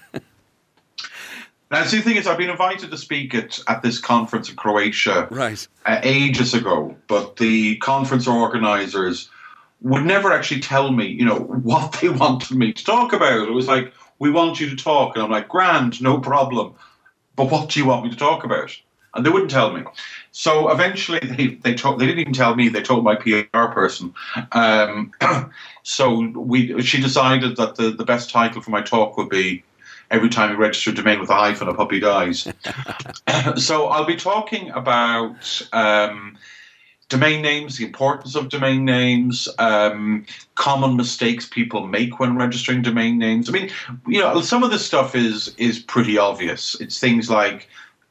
Now, see, the thing is, I've been invited to speak at this conference in Croatia ages ago, but the conference organisers would never actually tell me, what they wanted me to talk about. It was like, we want you to talk. And I'm like, grand, no problem. But what do you want me to talk about? And they wouldn't tell me. So eventually they didn't even tell me, they told my PR person. She decided that the best title for my talk would be Every Time You Register a Domain with a Hyphen, a Puppy Dies. So I'll be talking about domain names, the importance of domain names, common mistakes people make when registering domain names. I mean, some of this stuff is pretty obvious. It's things like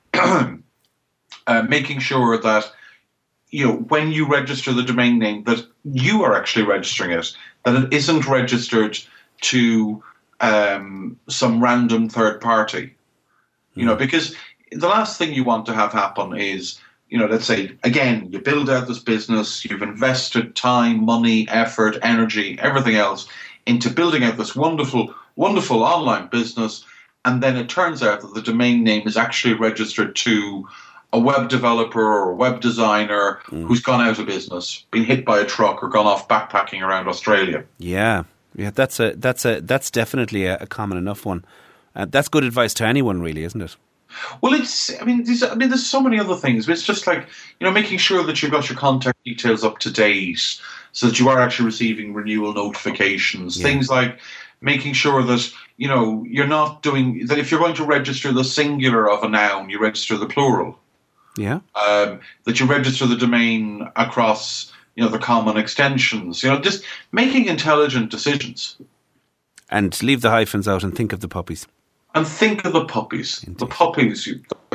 making sure that, when you register the domain name, that you are actually registering it, that it isn't registered to some random third party. Because the last thing you want to have happen is, let's say, again, you build out this business, you've invested time, money, effort, energy, everything else into building out this wonderful, wonderful online business, and then it turns out that the domain name is actually registered to a web developer or a web designer who's gone out of business, been hit by a truck, or gone off backpacking around Australia. Yeah, that's definitely a common enough one. That's good advice to anyone, really, isn't it? Well, there's so many other things. But it's just like, making sure that you've got your contact details up to date, so that you are actually receiving renewal notifications. Yeah. Things like making sure that, you're not doing that. If you're going to register the singular of a noun, you register the plural. Yeah. That you register the domain across, the common extensions. Just making intelligent decisions. And leave the hyphens out and think of the puppies. And think of the puppies. Indeed. The puppies,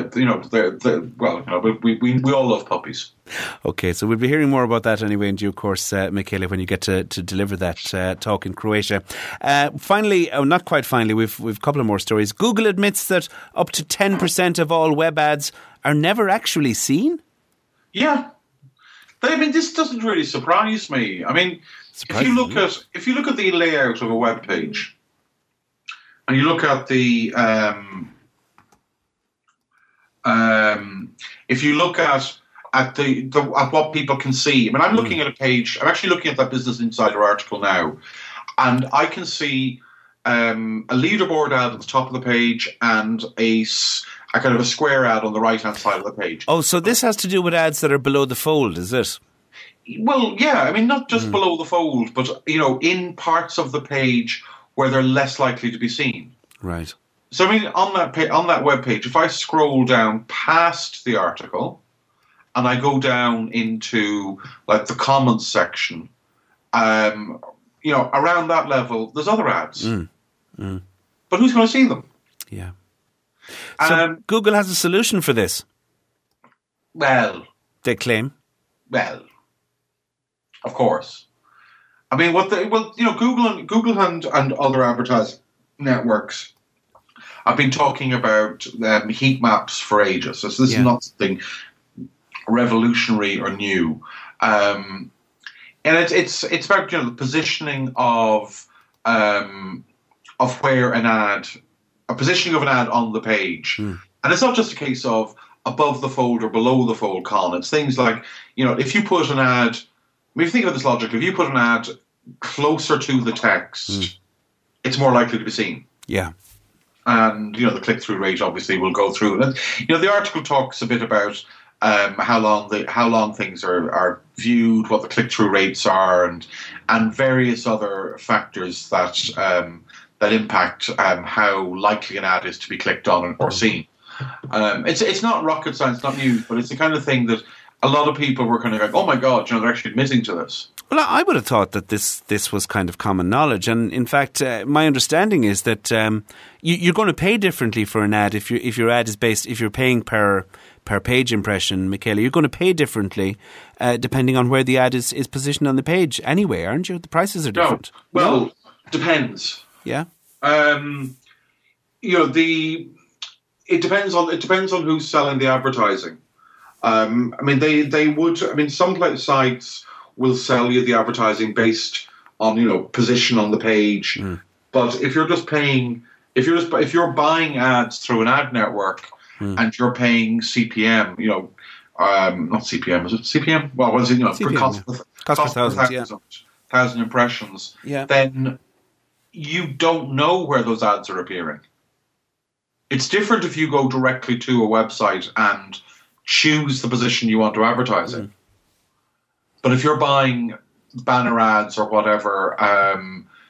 we all love puppies. Okay, so we'll be hearing more about that anyway in due course, Michaela, when you get to deliver that talk in Croatia. Finally, not quite finally, we've a couple of more stories. Google admits that up to 10% of all web ads are never actually seen? Yeah. This doesn't really surprise me. I mean, if you look at the layout of a web page, and you look at if you look at what people can see. I mean, I'm looking at a page. I'm actually looking at that Business Insider article now, and I can see a leaderboard ad at the top of the page and a kind of a square ad on the right-hand side of the page. Oh, so this has to do with ads that are below the fold, is it? Well, yeah. I mean, not just below the fold, but in parts of the page where they're less likely to be seen. Right. So, I mean, on that web page, if I scroll down past the article and I go down into like the comments section, around that level, there's other ads. But who's going to see them? Yeah. So Google has a solution for this. Well, they claim. Well, of course. I mean, Google and other advertising networks have been talking about heat maps for ages. So this is not something revolutionary or new. And it's about the positioning of where a positioning of an ad on the page. And it's not just a case of above the fold or below the fold, Colin. It's things like, if you put an ad, if you think of this logically, if you put an ad closer to the text, it's more likely to be seen. Yeah. And, the click-through rate obviously will go through. And, the article talks a bit about how long things are viewed, what the click-through rates are, and various other factors that impact how likely an ad is to be clicked on or seen. It's not rocket science, not news, but it's the kind of thing that a lot of people were kind of like, oh my God, they're actually admitting to this. Well, I would have thought that this was kind of common knowledge, and in fact, my understanding is that you're going to pay differently for an ad if your ad is if you're paying per page impression, Michaela. You're going to pay differently depending on where the ad is positioned on the page. Anyway, aren't you? The prices are different. No. Well, depends. Yeah. It depends on who's selling the advertising. Some sites will sell you the advertising based on position on the page. But if you're just paying, if you're buying ads through an ad network and you're paying CPM, not CPM, is it CPM? Well, what is it? CPM, cost per thousand, thousand impressions. Yeah. Then you don't know where those ads are appearing. It's different if you go directly to a website and choose the position you want to advertise in. But if you're buying banner ads or whatever,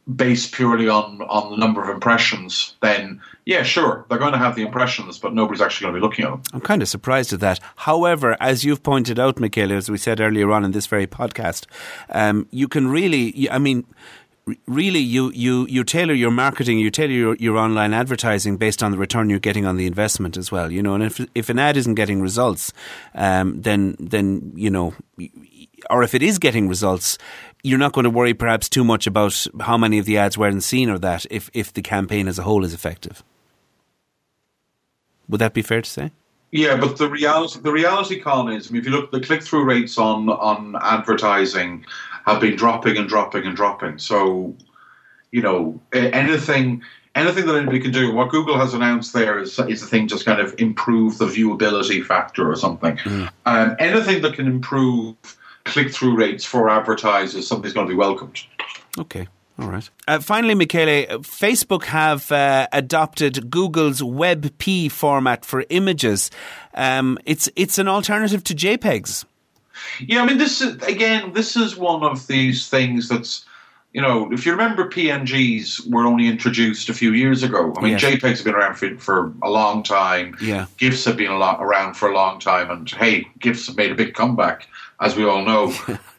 based purely on the number of impressions, then yeah, sure, they're going to have the impressions, but nobody's actually going to be looking at them. I'm kind of surprised at that. However, as you've pointed out, Michaela, as we said earlier on in this very podcast, you can really, I mean, really, you tailor your marketing, you tailor your online advertising based on the return you're getting on the investment as well. You know, and if an ad isn't getting results, then you know, or if it is getting results, you're not going to worry perhaps too much about how many of the ads weren't seen or that if the campaign as a whole is effective. Would that be fair to say? Yeah, but the reality, Colin, is, I mean, if you look, the click-through rates on advertising have been dropping and dropping and dropping. So, you know, anything that anybody can do, what Google has announced there is a thing just kind of improve the viewability factor or something. Anything that can improve click-through rates for advertisers, something's going to be welcomed. Okay. All right. Finally, Michele, Facebook have adopted Google's WebP format for images. It's an alternative to JPEGs. Yeah, I mean, this is one of these things that's, you know, if you remember, PNGs were only introduced a few years ago. I mean, yes. JPEGs have been around for a long time. Yeah. GIFs have been around for a long time, and hey, GIFs have made a big comeback, as we all know.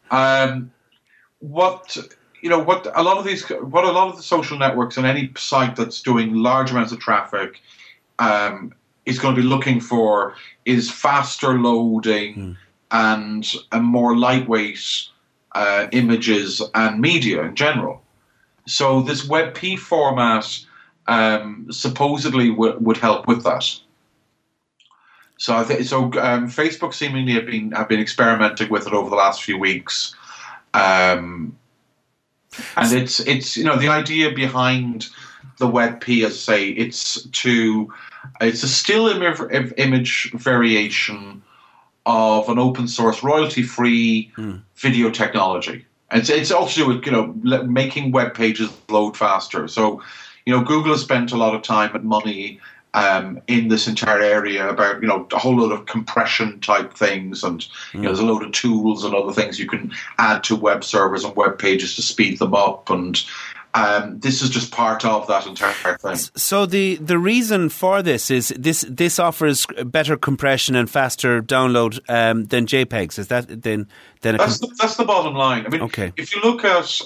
What a lot of the social networks and any site that's doing large amounts of traffic is going to be looking for is faster loading and a more lightweight images and media in general. So this WebP format supposedly would help with that. So Facebook seemingly have been experimenting with it over the last few weeks. And it's you know, the idea behind the WebP, as I say, it's a still image variation of an open source royalty free video technology. It's also to do with, you know, making web pages load faster. So, you know, Google has spent a lot of time and money in this entire area about, you know, a whole lot of compression type things, and you know, there's a load of tools and other things you can add to web servers and web pages to speed them up, and this is just part of that entire thing. So the reason for this is this offers better compression and faster download than JPEGs. Is that then? That's the bottom line. I mean, okay. If you look at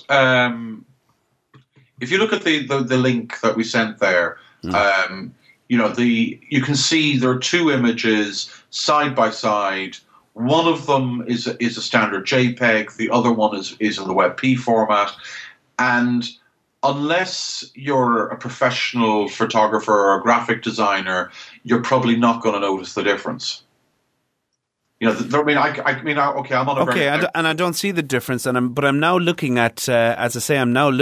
the link that we sent there. You know, you can see there are two images side by side. One of them is a standard JPEG. The other one is in the WebP format. And unless you're a professional photographer or a graphic designer, you're probably not going to notice the difference. You know, I'm on a okay, and I don't see the difference, but I'm now looking at, as I say,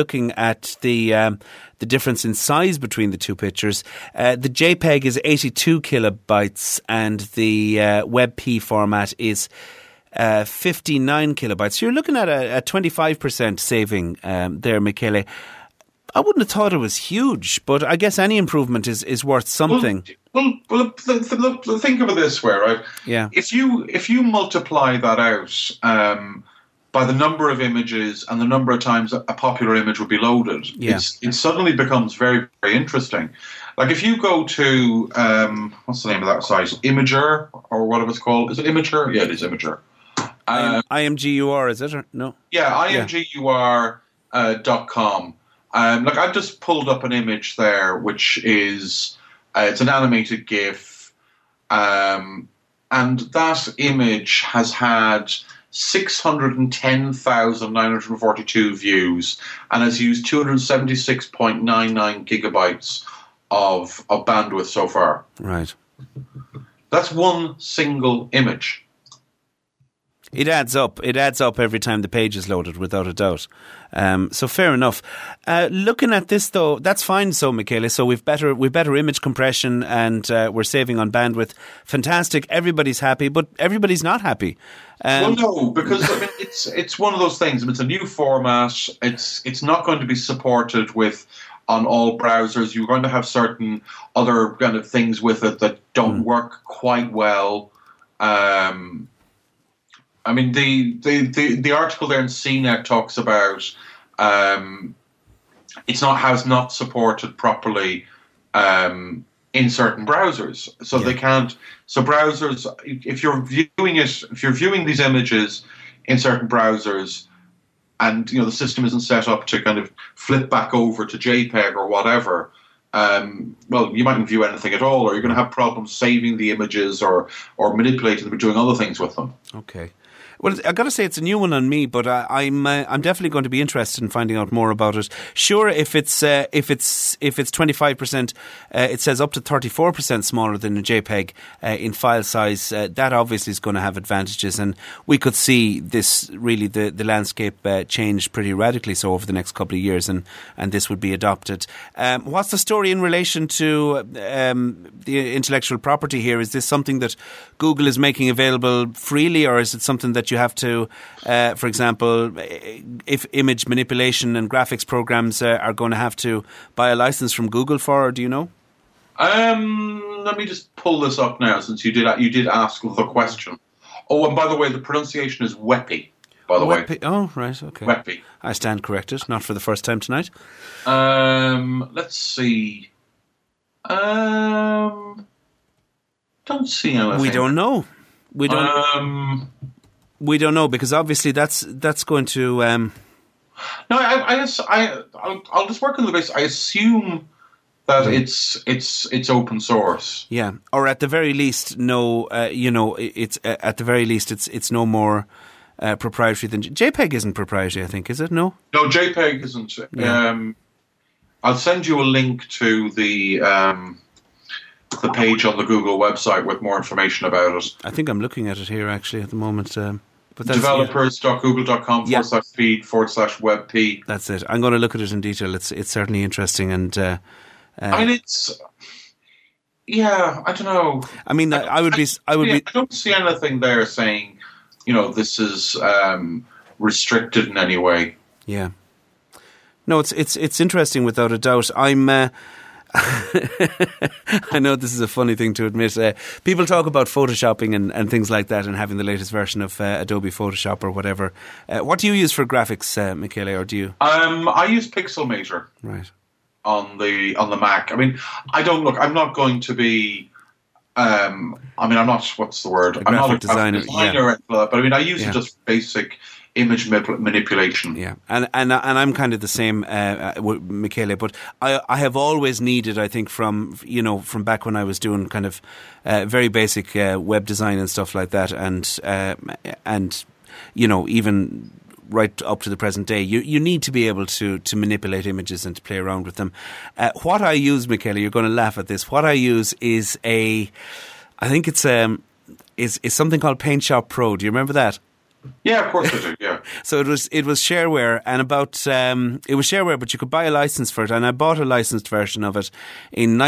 the difference in size between the two pictures. The JPEG is 82 kilobytes, and the WebP format is 59 kilobytes. So you're looking at a 25% saving there, Michele. I wouldn't have thought it was huge, but I guess any improvement is worth something. Well, think of it this way, right? Yeah. If you multiply that out by the number of images and the number of times a popular image would be loaded, it suddenly becomes very, very interesting. Like if you go to what's the name of that site? Imager, or whatever it's called. Is it Imager? Yeah, it is Imager. IMGUR, is it? Or no? Yeah, IMGUR.com. Like I've just pulled up an image there, which is it's an animated GIF, and that image has had 610,942 views and has used 276.99 gigabytes of bandwidth so far. Right. That's one single image. It adds up. It adds up every time the page is loaded, without a doubt. So fair enough. Looking at this, though, that's fine. So, Michele, so we've better image compression, and we're saving on bandwidth. Fantastic. Everybody's happy, but everybody's not happy. Well, no, because I mean, it's one of those things. I mean, it's a new format. It's not going to be supported on all browsers. You're going to have certain other kind of things with it that don't work quite well. I mean, the article there in CNET talks about has not supported properly in certain browsers. So they can't. So browsers, if you're viewing these images in certain browsers, and the system isn't set up to kind of flip back over to JPEG or whatever, well, you mightn't view anything at all, or you're going to have problems saving the images or manipulating them or doing other things with them. Okay. Well, I got to say it's a new one on me, but I'm definitely going to be interested in finding out more about it. Sure, if it's 25%, it says up to 34% smaller than a JPEG in file size. That obviously is going to have advantages, and we could see this really the landscape change pretty radically so over the next couple of years, and this would be adopted. What's the story in relation to the intellectual property here? Is this something that Google is making available freely, or is it something that you have to, for example, if image manipulation and graphics programs are going to have to buy a license from Google for, or do you know? Let me just pull this up now, since you did ask the question. Oh, and by the way, the pronunciation is Weppy, by the way. Oh, right, okay. Weppy. I stand corrected, not for the first time tonight. Let's see. Don't see anything. We don't know. We don't know, because obviously that's going to. No, I'll just work on the basis. I assume that it's open source. Yeah, or at the very least, no. It's at the very least, it's no more proprietary than JPEG isn't proprietary. I think, is it? No, JPEG isn't. Yeah. I'll send you a link to the page on the Google website with more information about it. I think I'm looking at it here actually at the moment. But developers.google.com/feed/webp. That's it. I'm going to look at it in detail. It's certainly interesting, and I mean, it's. Yeah, I don't know. I mean, I don't see anything there saying, this is restricted in any way. Yeah. No, it's interesting without a doubt. I know this is a funny thing to admit. People talk about photoshopping and things like that, and having the latest version of Adobe Photoshop or whatever. What do you use for graphics, Michele, or do you? I use Pixelmator. Right. On the Mac. I mean, I'm not going to be. I'm not. What's the word? I'm not a designer. Yeah. But I mean, I use it just for basic image manipulation. Yeah, and I'm kind of the same, Michele. But I have always needed, I think, from back when I was doing kind of very basic web design and stuff like that, and even right up to the present day, you need to be able to manipulate images and to play around with them. What I use, Michele, you're going to laugh at this. What I use is I think it's something called PaintShop Pro. Do you remember that? Yeah, of course I do. Yeah. So it was shareware, and it was shareware, but you could buy a license for it, and I bought a licensed version of it in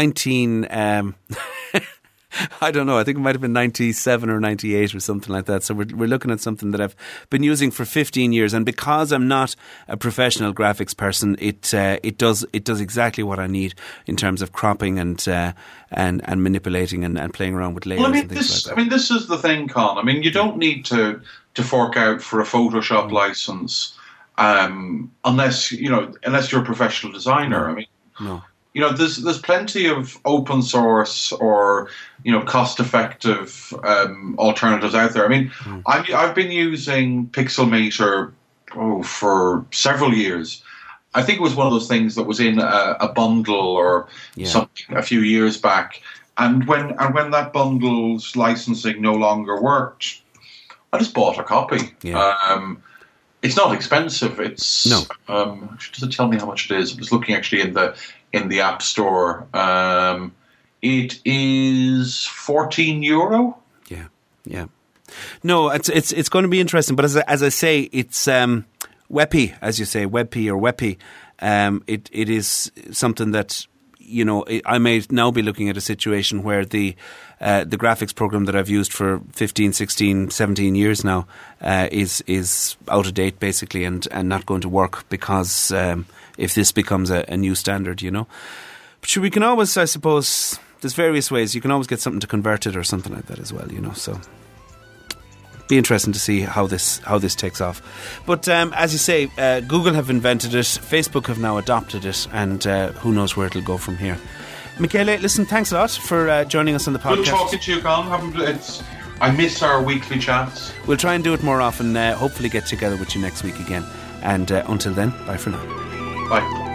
I don't know, I think it might have been 97 or 98 or something like that. So we're looking at something that I've been using for 15 years, and because I'm not a professional graphics person, it does exactly what I need in terms of cropping and manipulating and playing around with layers and things like that. I mean, this is the thing, Con. I mean, you don't need to fork out for a Photoshop license unless you're a professional designer. I mean, no. There's plenty of open source or cost-effective alternatives out there. I mean, I've been using Pixelmator for several years. I think it was one of those things that was in a bundle or something a few years back. And when that bundle's licensing no longer worked, I just bought a copy. Yeah. It's not expensive. It's no. Does it tell me how much it is? I was looking actually in the App Store. It is €14. Yeah. No, it's going to be interesting. But as I say, it's WebP, as you say, WebP or WebP. It is something that I may now be looking at a situation where the graphics program that I've used for 15, 16, 17 years now is out of date basically, and not going to work because if this becomes a new standard, But sure, we can always, I suppose, there's various ways. You can always get something to convert it or something like that as well, So be interesting to see how this takes off. But as you say, Google have invented it, Facebook have now adopted it, and who knows where it'll go from here. Michele, listen, thanks a lot for joining us on the podcast. Good talking to you, Colin. I miss our weekly chats. We'll try and do it more often, hopefully get together with you next week again. And until then, bye for now. Bye.